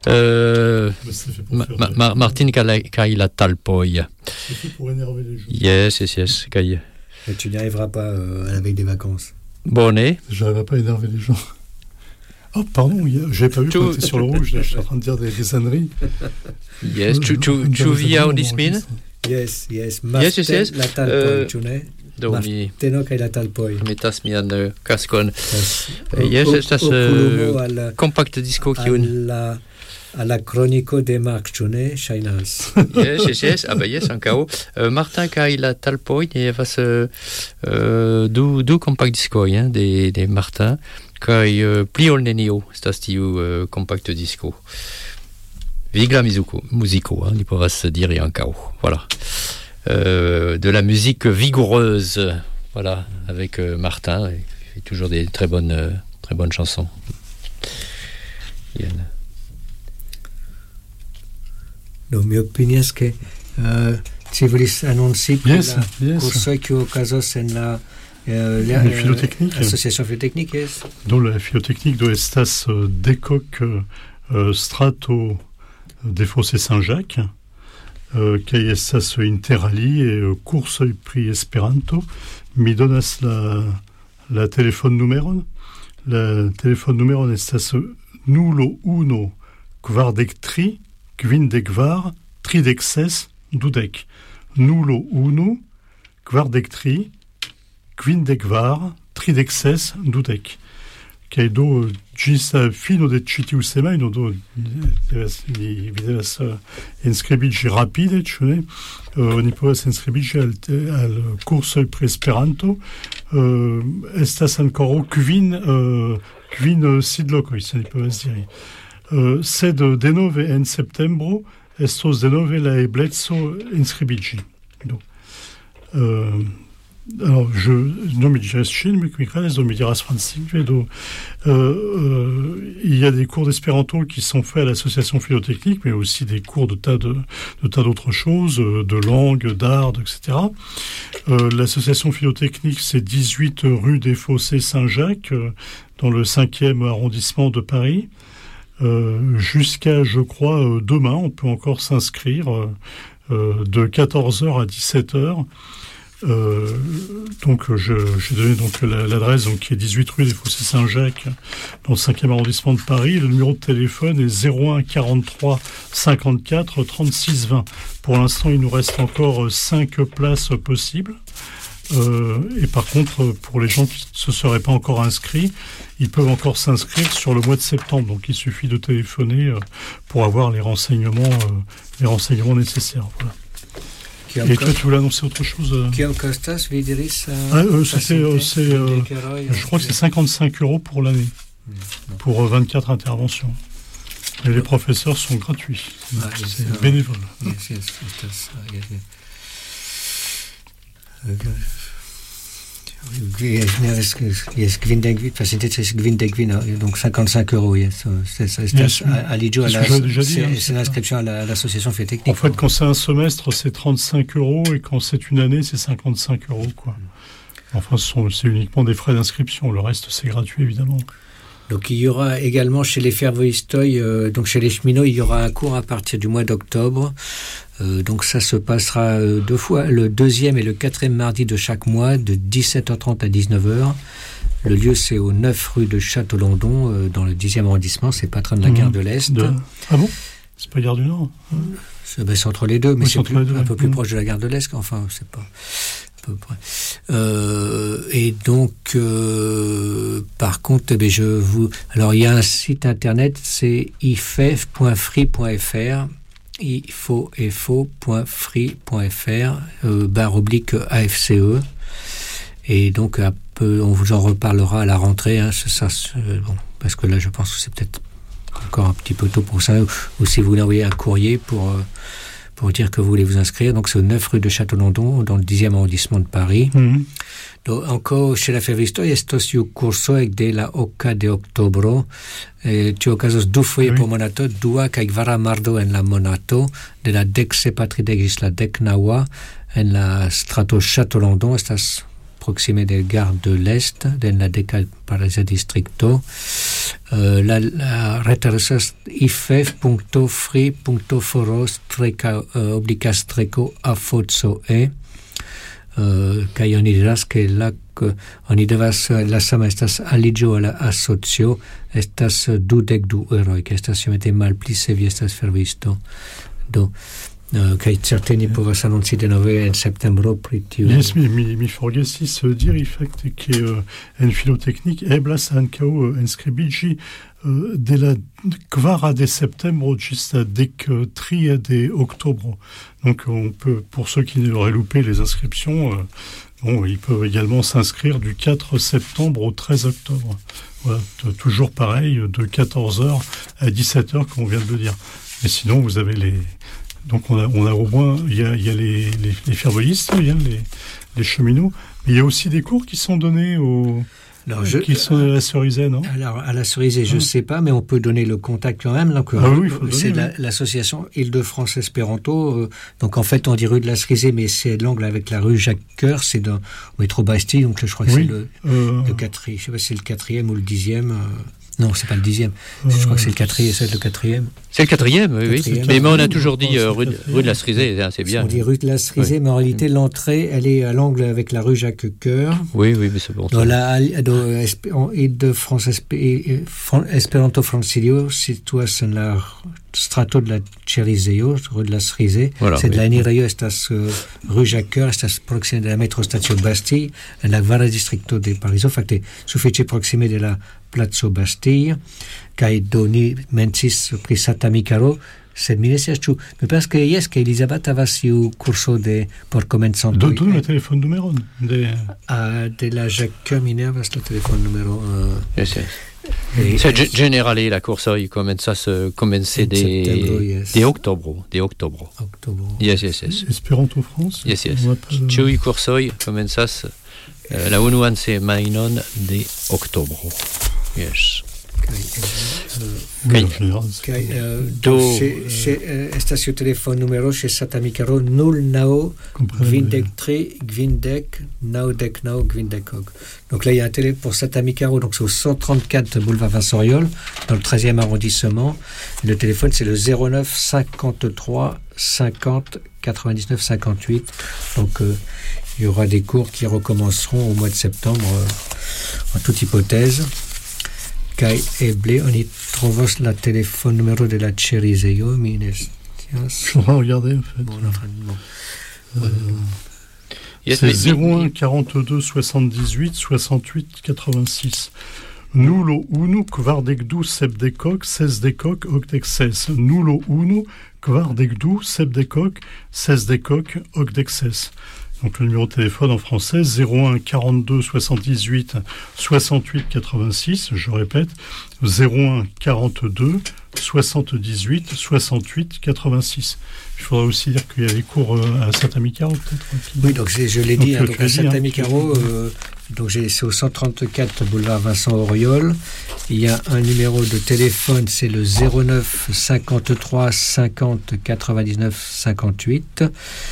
Euh, ma, ma, ma, Martin Kaila Talpoy. C'est fait pour énerver les gens. Yes, yes, yes. Kaï. Mais tu n'y arriveras pas euh, à la veille des vacances. Bonnet. Je n'arriverai pas à énerver les gens. Oh, pardon, je n'avais pas vu qu'on était sur le rouge, là, je suis en train de dire des, des âneries. Yes, tu, tu, tu vis à Odismin? Yes, yes. Yes, yes, yes. La Talpoy, tu sais. Domi. Marteno Kaila Talpoy. Metas mi an cascon. Yes, estas compact disco qui un. À la chronico de Marc Chunet, Shainas. Yes, yes, yes. Ah bah yes, encore. Euh, Martin Kaila Talpoy, il y a euh, euh, du, du compact disco, hein, des, des Martin, qui euh, pliol nenio, c'est euh, compact disco. Vigla musico, musico, hein, il pourra se dire et encore. Voilà. Euh, de la musique vigoureuse, voilà, avec euh, Martin, il fait toujours des très bonnes, euh, très bonnes chansons. Yann. No, mi opinion es que uh, ci volis annonci pri yes, la yes. cursoj kiu okazos en la uh, la uh, Association Philotechnique, yes. Dont la philotechnique do estas uh, decoc uh, strato de Fossé Saint-Jacques, uh, kaj estas interali et uh, cursoj pri Esperanto. Mi donas la la telefon numeron. La telefon numeron estas nulo uno kvardek tri kvindek var, tridek ses, dudek. Nulo unu, kvardek tri, kvindek var, tridek ses, dudek. Kaj do ĝis la fino de ĉi tiu semajno do ni devas enskribiĝi rapide, ĉu ne? Oni povas enskribiĝi al al kursoj pri Esperanto. Estas ankoraŭ kvin kvin sidlokoj, se ni povas diri. Uh, sed denove en septembro estos denove la ebleco inscribiĝi. Do. Uh, alors, je non mi diras ŝin, mi kredas, do mi diras Francine, do uh, uh, il y a des cours d'espéranto qui sont faits à l'association philotechnique, mais aussi des cours de tas de, de tas d'autres choses, de langue, d'art, et cetera. Uh, l'association philotechnique, c'est dix-huit rue des Fossés Saint-Jacques, uh, dans le cinquième arrondissement de Paris. Euh, jusqu'à, je crois, euh, demain, on peut encore s'inscrire euh, euh, de quatorze heures à dix-sept heures. Euh, donc, je, j'ai donné donc la, l'adresse donc, qui est dix-huit rue des Fossés Saint-Jacques, dans le cinquième arrondissement de Paris. Le numéro de téléphone est zéro un quarante-trois cinquante-quatre trente-six vingt. Pour l'instant, il nous reste encore cinq places possibles. Euh, et par contre, pour les gens qui ne se seraient pas encore inscrits, ils peuvent encore s'inscrire sur le mois de septembre. Donc, il suffit de téléphoner euh, pour avoir les renseignements, euh, les renseignements nécessaires. Voilà. Et toi, tu voulais annoncer autre chose euh... ah, euh, c'est, euh, c'est, euh, je crois que c'est cinquante-cinq euros pour l'année, mmh. pour euh, vingt-quatre interventions. Et les professeurs sont gratuits. Ah, c'est yes, bénévole. Yes, yes, yes, yes, yes. Yes, donc cinquante-cinq euros, yes. C'est, c'est, c'est yes, à, à l'I J O, c'est, c'est, hein, c'est l'inscription à, la, à l'association philotechnique. En fait, quand c'est un semestre, c'est trente-cinq euros, et quand c'est une année, c'est cinquante-cinq euros, quoi. Enfin, ce sont, c'est uniquement des frais d'inscription. Le reste, c'est gratuit, évidemment. Donc, il y aura également chez les Fervoistoy, euh, donc chez les cheminots, il y aura un cours à partir du mois d'octobre. Euh, donc, ça se passera euh, deux fois, le deuxième et le quatrième mardi de chaque mois, de dix-sept heures trente à dix-neuf heures. Le lieu, c'est au neuf rue de Château-Landon, euh, dans le dixième arrondissement. C'est pas très de la gare mmh, de l'Est. De... Ah bon? C'est pas gare du Nord? C'est, ben, c'est entre les deux, mais oui, c'est, c'est plus, deux, un peu plus mmh. proche de la gare de l'Est. Enfin, c'est pas... à peu près. Euh, et donc, euh, par contre, eh bien, je vous... Alors, il y a un site internet, c'est ifef point free point f r, ifo point free point f r, euh, barre oblique A F C E. Et donc, un peu, on vous en reparlera à la rentrée, hein, c'est ça, c'est, bon, parce que là, je pense que c'est peut-être encore un petit peu tôt pour ça, ou, ou si vous voulez envoyer un courrier pour... Euh, pour dire que vous voulez vous inscrire. Donc, c'est au neuf rue de Château-Landon, dans le dixième arrondissement de Paris. Mm-hmm. Donc, encore chez la Fervoistoy, estos iu kursoj de la oka de oktobro. Tio okazos du foje po monato, dua kaj kvara mardo en la monato, de la dek sepa tridek ĝis la dek naŭa en la strato Château-Landon. Estas proxime de Gare de l'Est, de la Decal Paresa Districto. Uh, la, la retersas iff.free.foro streca uh, oblica streco afozo e uh, kaj oni diras ke la oni devas la sama estas aliĝo al la asocio estas dudek du euroj, ke estas iomete malpli se vi estas servisto. Do Uh, kaj certe ni povas annonci denove en septembro pri tiu. Yes, mi, mi, mi forgesis uh, diri fakte ke uh, en filoteknik eblas ankaŭ uh, enskribiĝi uh, de la kvara de septembro ĝis la dek tria de oktobro. Donc on peut, pour ceux qui auraient loupé les inscriptions, euh, bon, ils peuvent également s'inscrire du quatre septembre au treize octobre. Voilà, t- toujours pareil, de quatorze heures à dix-sept heures, comme on vient de le dire. Mais sinon, vous avez les... Donc on a, on a au moins, il y a, il y a les, les, les fervoïstes, il y a les, les cheminots, mais il y a aussi des cours qui sont donnés aux... Alors je, qui sont à la Cerisay, non? Alors, à la Cerisay, je ne ah. sais pas, mais on peut donner le contact quand même. Donc, ah oui, il faut le c'est donner, la, oui. l'association Île-de-France Espéranto. Euh, donc, en fait, on dit rue de la Cerisay, mais c'est l'angle avec la rue Jacques-Cœur. C'est dans au métro Bastille. Donc, je crois que oui. c'est le, euh... le quatrième. Je ne sais pas si c'est le quatrième ou le dixième. Euh... Non, c'est pas le dixième. Euh, je crois que c'est le quatrième, c'est le quatrième. C'est le quatrième, oui. Quatrième. Mais, mais on a toujours dit euh, rue, de, rue de la Cerisay, c'est bien. On dit rue de la Cerisay, oui. Mais en réalité, l'entrée, elle est à l'angle avec la rue Jacques-Cœur. Oui, oui, mais c'est bon. Dans la Île-de-France Esperanto Francilio, situas en la strato de la Ceriseo, rue de la Cerisay. Voilà, c'est oui. De la enirejo estas uh, rue Jacques-Cœur, estas proxime de la metrostation Bastille, en la kvara distrikto de Parizo, fakte sufiĉe proxime de la Placo Bastille, kaj do ni mencis pri Satamikaro, sed mi ne scias ĉu, mi pensas ke jes, ke Elisabeth havas iu kurso de por komencantoj. Donu la telefonnumero de ah, de la Jacques-Cœur, mi ne havas la telefonnumero. Uh, yes, yes. Et, c'est g- générale la course il commence à se commencer des yes. des octobre des octobre octobre yes yes yes Esperanto France yes yes chui coursoi commence à euh, la unuan c'est mainon de octobre yes estas iu telefonnumero ĉe Satamikaro nul naŭ kvindek tri kvindek naŭdek naŭ kvindek ok. Donc là il y a un télé pour Satamikaro, donc c'est au cent trente-quatre boulevard Vincent Auriol dans le treizième arrondissement. Le téléphone c'est le zéro neuf cinquante-trois cinquante quatre-vingt-dix-neuf cinquante-huit. Donc euh, il y aura des cours qui recommenceront au mois de septembre euh, en toute hypothèse. Kaj eble oni trovos la telefonnumero de la Ceriseo, mi ne scias. Je vais regarder en fait. Bon, enfin, bon. Euh, yes, c'est zéro un quarante-deux soixante-dix-huit soixante-huit quatre-vingt-six. Nulo unu kvardek du sepdekok sesdekok okdek ses. Nulo unu kvardek du sepdekok sesdekok okdek ses. Donc le numéro de téléphone en français, zéro un quarante-deux soixante-dix-huit soixante-huit quatre-vingt-six, je répète, zéro un quarante-deux soixante-dix-huit soixante-huit quatre-vingt-six. Il faudra aussi dire qu'il y a des cours à Satamikaro, peut-être. Oui, donc je, je l'ai donc, dit, hein, donc à Satamikaro, hein. euh, donc j'ai, c'est au cent trente-quatre boulevard Vincent Auriol. Il y a un numéro de téléphone, c'est le zéro neuf cinquante-trois cinquante quatre-vingt-dix-neuf cinquante-huit.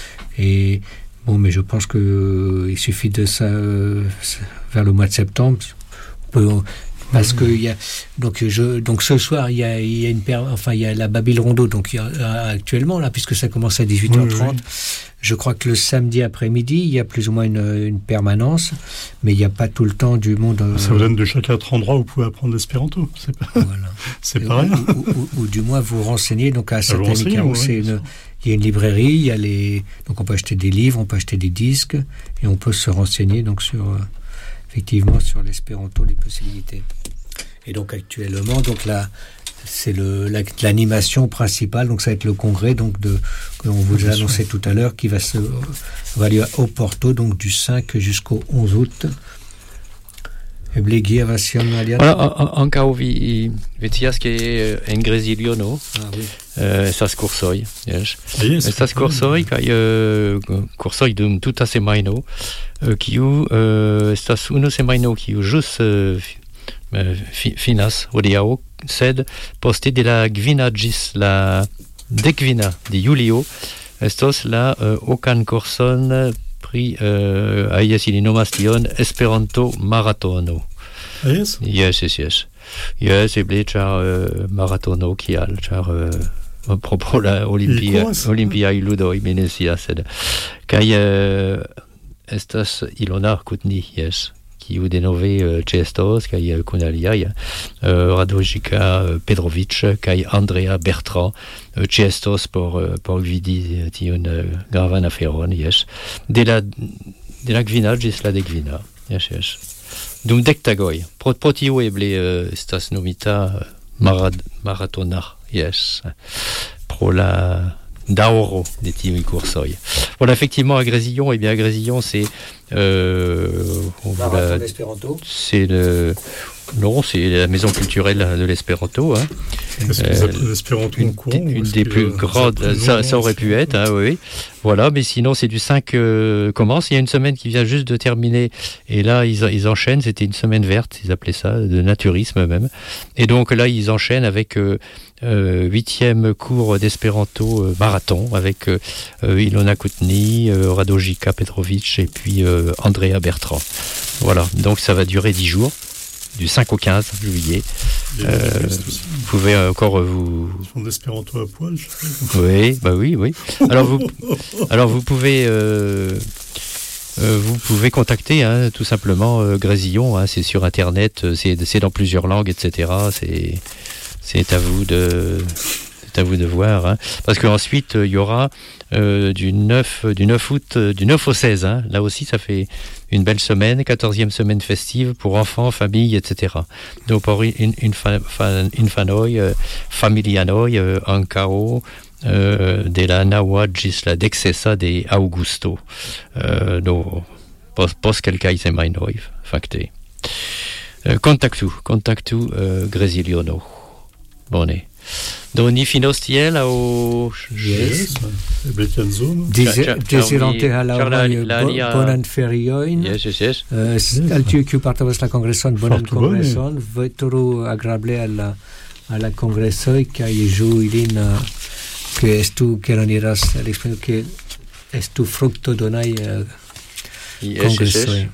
Et bon, mais je pense que euh, il suffit de ça euh, vers le mois de septembre. On peut, on, parce que il y a donc je donc ce soir il y a il y a une per, enfin il y a la Babyle Rondeau donc il y a, actuellement là puisque ça commence à dix-huit heures trente. Oui, oui. Je crois que le samedi après-midi il y a plus ou moins une, une permanence, mais il n'y a pas tout le temps du monde. Euh... Ça vous donne de chaque autre endroit où vous pouvez apprendre l'espéranto. C'est pas voilà. C'est pas rien. Ou, ou, ou, ou du moins vous renseigner donc à Satamikaro, c'est une il y a une librairie, il y a les donc on peut acheter des livres, on peut acheter des disques et on peut se renseigner donc sur euh, effectivement sur l'espéranto, les possibilités. Et donc actuellement donc là c'est le la, l'animation principale, donc ça va être le congrès donc de qu'on vous a annoncé tout à l'heure qui va se va aller au Porto donc du cinq jusqu'au onze août. Voilà, ankaŭ vi vi scias ke en Grezilio no estas kursoj, jes. Estas kursoj kaj kursoj dum tuta semajno, kiu estas unu semajno kiu ĵus finas hodiaŭ, sed poste de la kvina ĝis la dekvina de julio estos la okan kurson pri uh, aies ili nomastion Esperanto maratono. Ah, yes? Yes, yes, yes. Yes, eble char uh, maratono kial, char uh, propos la Olympia, Olympia ludoi menesia, sed kai uh, estas Ilona Kutni, yes. Kiu denove uh, ĉeestos kaj uh, kun aliaj uh, Radojika uh, Pedrovic kaj Andrea Bertrand uh, ĉeestos por uh, por vidi tiun uh, gravan aferon, yes. De la de la kvina ĝis la dekvina, yes, yes. Dum dek tagoj. Pro, pro tio eble uh, estas nomita uh, marad, maratona, yes. Pro la d'auro des tivi coursoi. Voilà, effectivement, à Grésillon, eh bien, à Grésillon, c'est euh, on la, c'est le non, c'est la maison culturelle de l'espéranto, hein. Est-ce que euh, l'espéranto une, courant, une des plus grandes, ça, ça aurait pu être, hein, oui. Voilà, mais sinon c'est du cinq euh, commence. Il y a une semaine qui vient juste de terminer, et là ils, ils enchaînent. C'était une semaine verte, ils appelaient ça, de naturisme même. Et donc là ils enchaînent avec euh, euh, huitième cours d'espéranto euh, marathon avec euh, euh, Ilona Kutni, euh, Radojika Petrovic et puis euh, Andrea Bertrand. Voilà, donc ça va durer dix jours. Du cinq au quinze juillet. Euh, vous pouvez encore vous... Ils font de l'espéranto à poil, je sais. Oui, bah oui, oui. Alors vous, alors vous pouvez... Euh, euh, vous pouvez contacter hein, tout simplement euh, Grésillon, hein, c'est sur internet, c'est, c'est dans plusieurs langues, et cetera. C'est, c'est à vous de... C'est à vous de voir, hein. Parce qu'ensuite il y aura euh, du neuf du neuf août du neuf au seize, hein. Là aussi ça fait une belle semaine, quatorzième semaine festive pour enfants, familles, et cetera. Donc pour une une fa, fa, infanoi, euh, familianoi, euh, ancao euh, de la nawa gis la dexesa de Augusto. Euh, do pos pos kelkaj semajnoj fakte. Euh, contactu, contactu euh, Grésilliono. Bone. Do ni finos tiel au yes, Betianzon desirante ala bonan ferioin. Yes, yes, yes. Al tiu kiu partovas la kongreson, bonan kongreson, veturu agrable al la al la kongresoj kaj ĝuu ilin ke estu ke oni iras al ke estu frukto donaj kongresoj.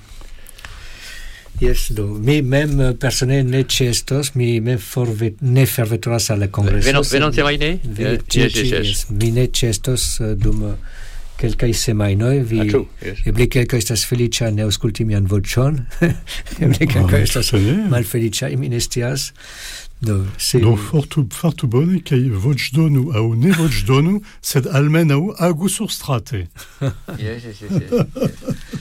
Yes, do mi mem persone ne ĉeestos, mi mem forvet ne forveturas al la kongreso. Venon semajne? Yes, yes. Mi ne ĉeestos dum kelkaj semajnoj. Vi eble kelkaj estas feliĉa ne aŭskulti mian voĉon. Eble kelkaj estas malfeliĉaj, mi ne scias. Do, se... do fortu, fartu bone kaj voĉdonu aŭ ne voĉdonu, sed almenaŭ agu surstrate. Yes, yes, yes.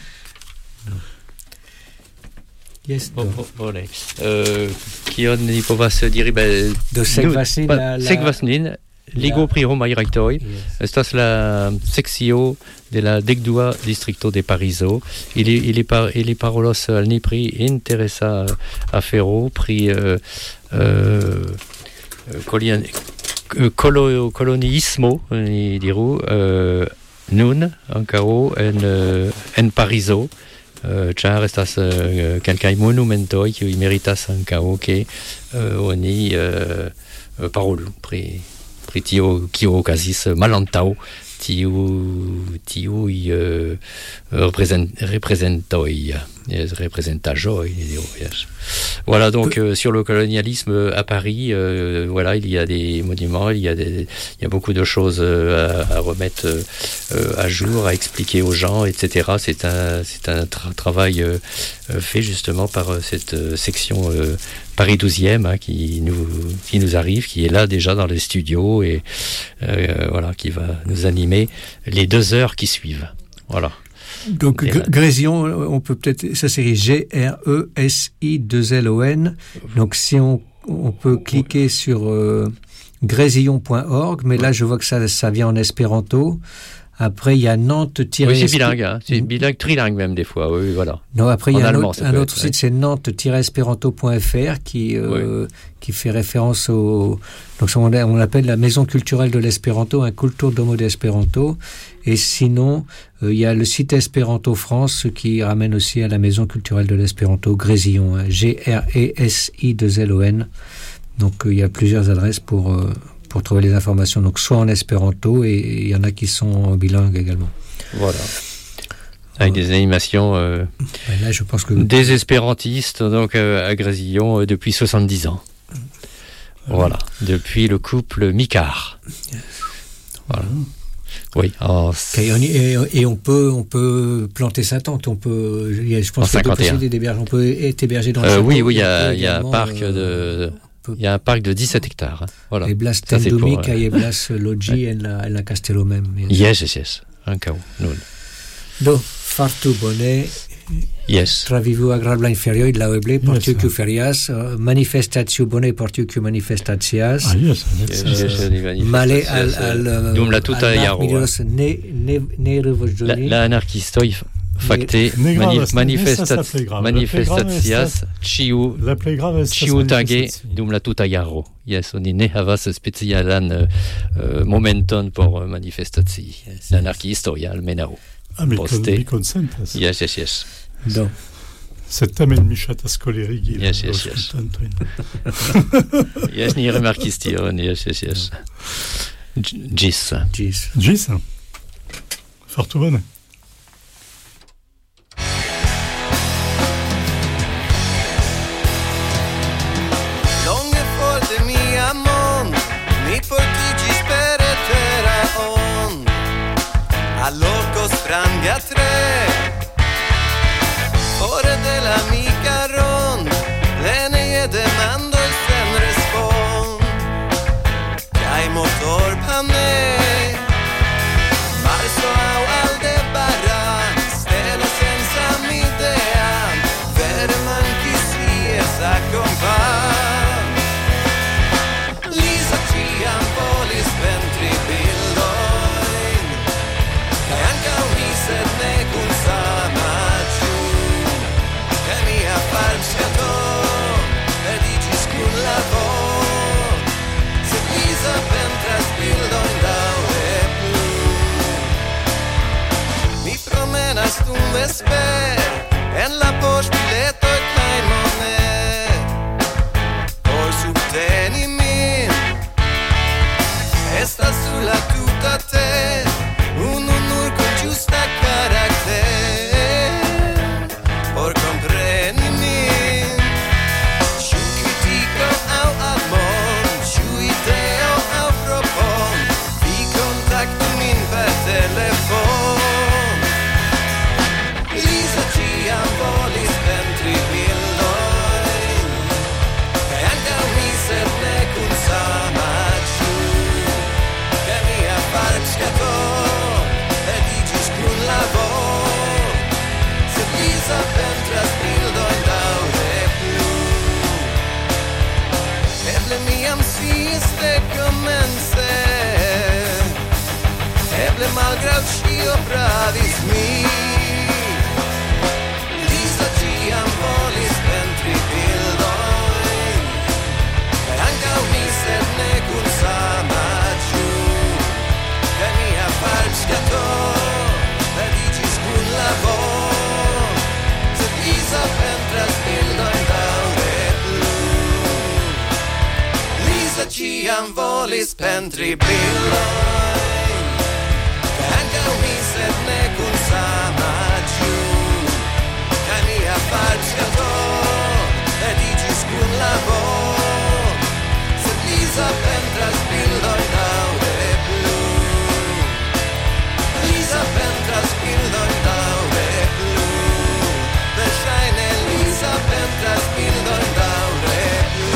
Yes, bon, bon, bone. Euh, kion ni povas diri bel do sekvas nin la sekvas nin ligo pri homaj rajtoj. Estas la sekcio de la dekdua distrikto de Parizo. Ili ili par ili parolos al ni pri interesa afero pri euh, euh, kolian kolo koloniismo ni diru euh, nun ankaŭ en uh, en Parizo. Uh, ĉar estas uh, kelkaj monumentoj kiuj meritas ankaŭ ke uh, oni uh, parolu pri pri tio kio okazis malantaŭ tiu tiuj uh, représent, représentoj yes, représentaĵoj yes. Voilà, donc euh, sur le colonialisme à Paris, euh, voilà, il y a des monuments, il y a des, il y a beaucoup de choses euh, à, à remettre euh, à jour, à expliquer aux gens, et cetera. C'est un, c'est un tra- travail euh, fait justement par euh, cette euh, section euh, Paris douzième hein, qui nous, qui nous arrive, qui est là déjà dans les studios et euh, voilà, qui va nous animer les deux heures qui suivent. Voilà. Donc, G- Grésillon, on peut peut-être, ça c'est G R E S I deux L O N. Donc, si on, on peut cliquer sur euh, grésillon point org, mais là, je vois que ça, ça vient en espéranto. Après, il y a Nantes... Oui, c'est bilingue, hein. C'est bilingue, trilingue même des fois, oui, voilà. Non, après, il y a un autre, un autre être, site, ouais. C'est nantes-espéranto point f r qui, euh, oui. qui fait référence au... Donc, on, on appelle la maison culturelle de l'espéranto, un Kultur Domo d'espéranto. Et sinon, euh, il y a le site Espéranto France qui ramène aussi à la maison culturelle de l'espéranto, Grésillon, hein, G R E S I deux L O N. Donc, euh, il y a plusieurs adresses pour... Euh, pour trouver les informations, donc soit en espéranto et il y en a qui sont bilingues également. Voilà. avec des animations euh, ben là, je pense que... des espérantistes donc, euh, à Grésillon euh, depuis soixante-dix ans. Voilà, depuis le couple Micard. Voilà. Oui. En... Et, on, et, et on peut, on peut planter sa tente. On peut, je pense qu'il y a deux possibilités d'héberger. On peut être hébergé dans le euh, château. Oui, oui, il y a, y a un parc euh, de, il y a un parc de dix-sept hectares. Hein. Voilà. Et blas tendumi kai blas logi en la, en la castello même. Yes, yes, yes. Un cas. Do fartu bone. Yes. Travivu agrabla inferior la eble portiu que ferias manifestatio bone portiu que manifestatias. Ah yes. yes. Male al al dum la tuta iaro. Ne ne ne revojoni. La anarchistoi facte manifestat manifestatias ciu ciu tage dum la tuta iaro. Yes, oni ne havas specialan momenton por manifestati. L'anarchistoi almenau. Ah, mais mi consentas. Yes, yes, yes. Do. Sed tamen mi ŝatas kolerigi. Yes, yes, yes. Yes, ni rimarkis tion. Yes, yes, yes. Ĝis. Ĝis. Ĝis. Fartu bone. Longe for de mia mond, mi portiĝis per etera ond. All'orco spranga tre Fore della mica ron Lene e demando il sen respond Cai motor pane Marso au Aldebaran Stelo senza m'idea Vere manchi si e s'accompagn Lisa cian volis ventri bildoin Che anche un miser ne cum samacciu Che mi apparciato E dicis cum lavor Se Lisa ventras bildoin daure plu Mi promenas tum vesper En la poŝ bileto e klein monet Por subteni min Estas sulla tuta ter Unu nur con giusta caracter Por compreni min Ciu critico au amor Ciu ideo au propon Vi contactu min per telefon Lisa ciam volis ventri bildoin Che anca mi sed ne cum samacciu Che mi apparciato E dicis cum lavor Se Lisa ventras bildoin daure plu Eble miam siis de comence Eble malgrau cio bravis mi Lisa ciam volis ventri bildoin E anca mi sed ne cum samacciu Che mi apparciato E dicis cum lavor Se Lisa ventras bildoin daure plu Lisa ciam volis pentri bildoin Che anca mi sed ne cum samacciu Che mi apparciato E dicis cum lavor Se Lisa ventras bildoin daure plu Lisa ventras bildoin daure plu Verŝajne Lisa ventras bildoin daure plu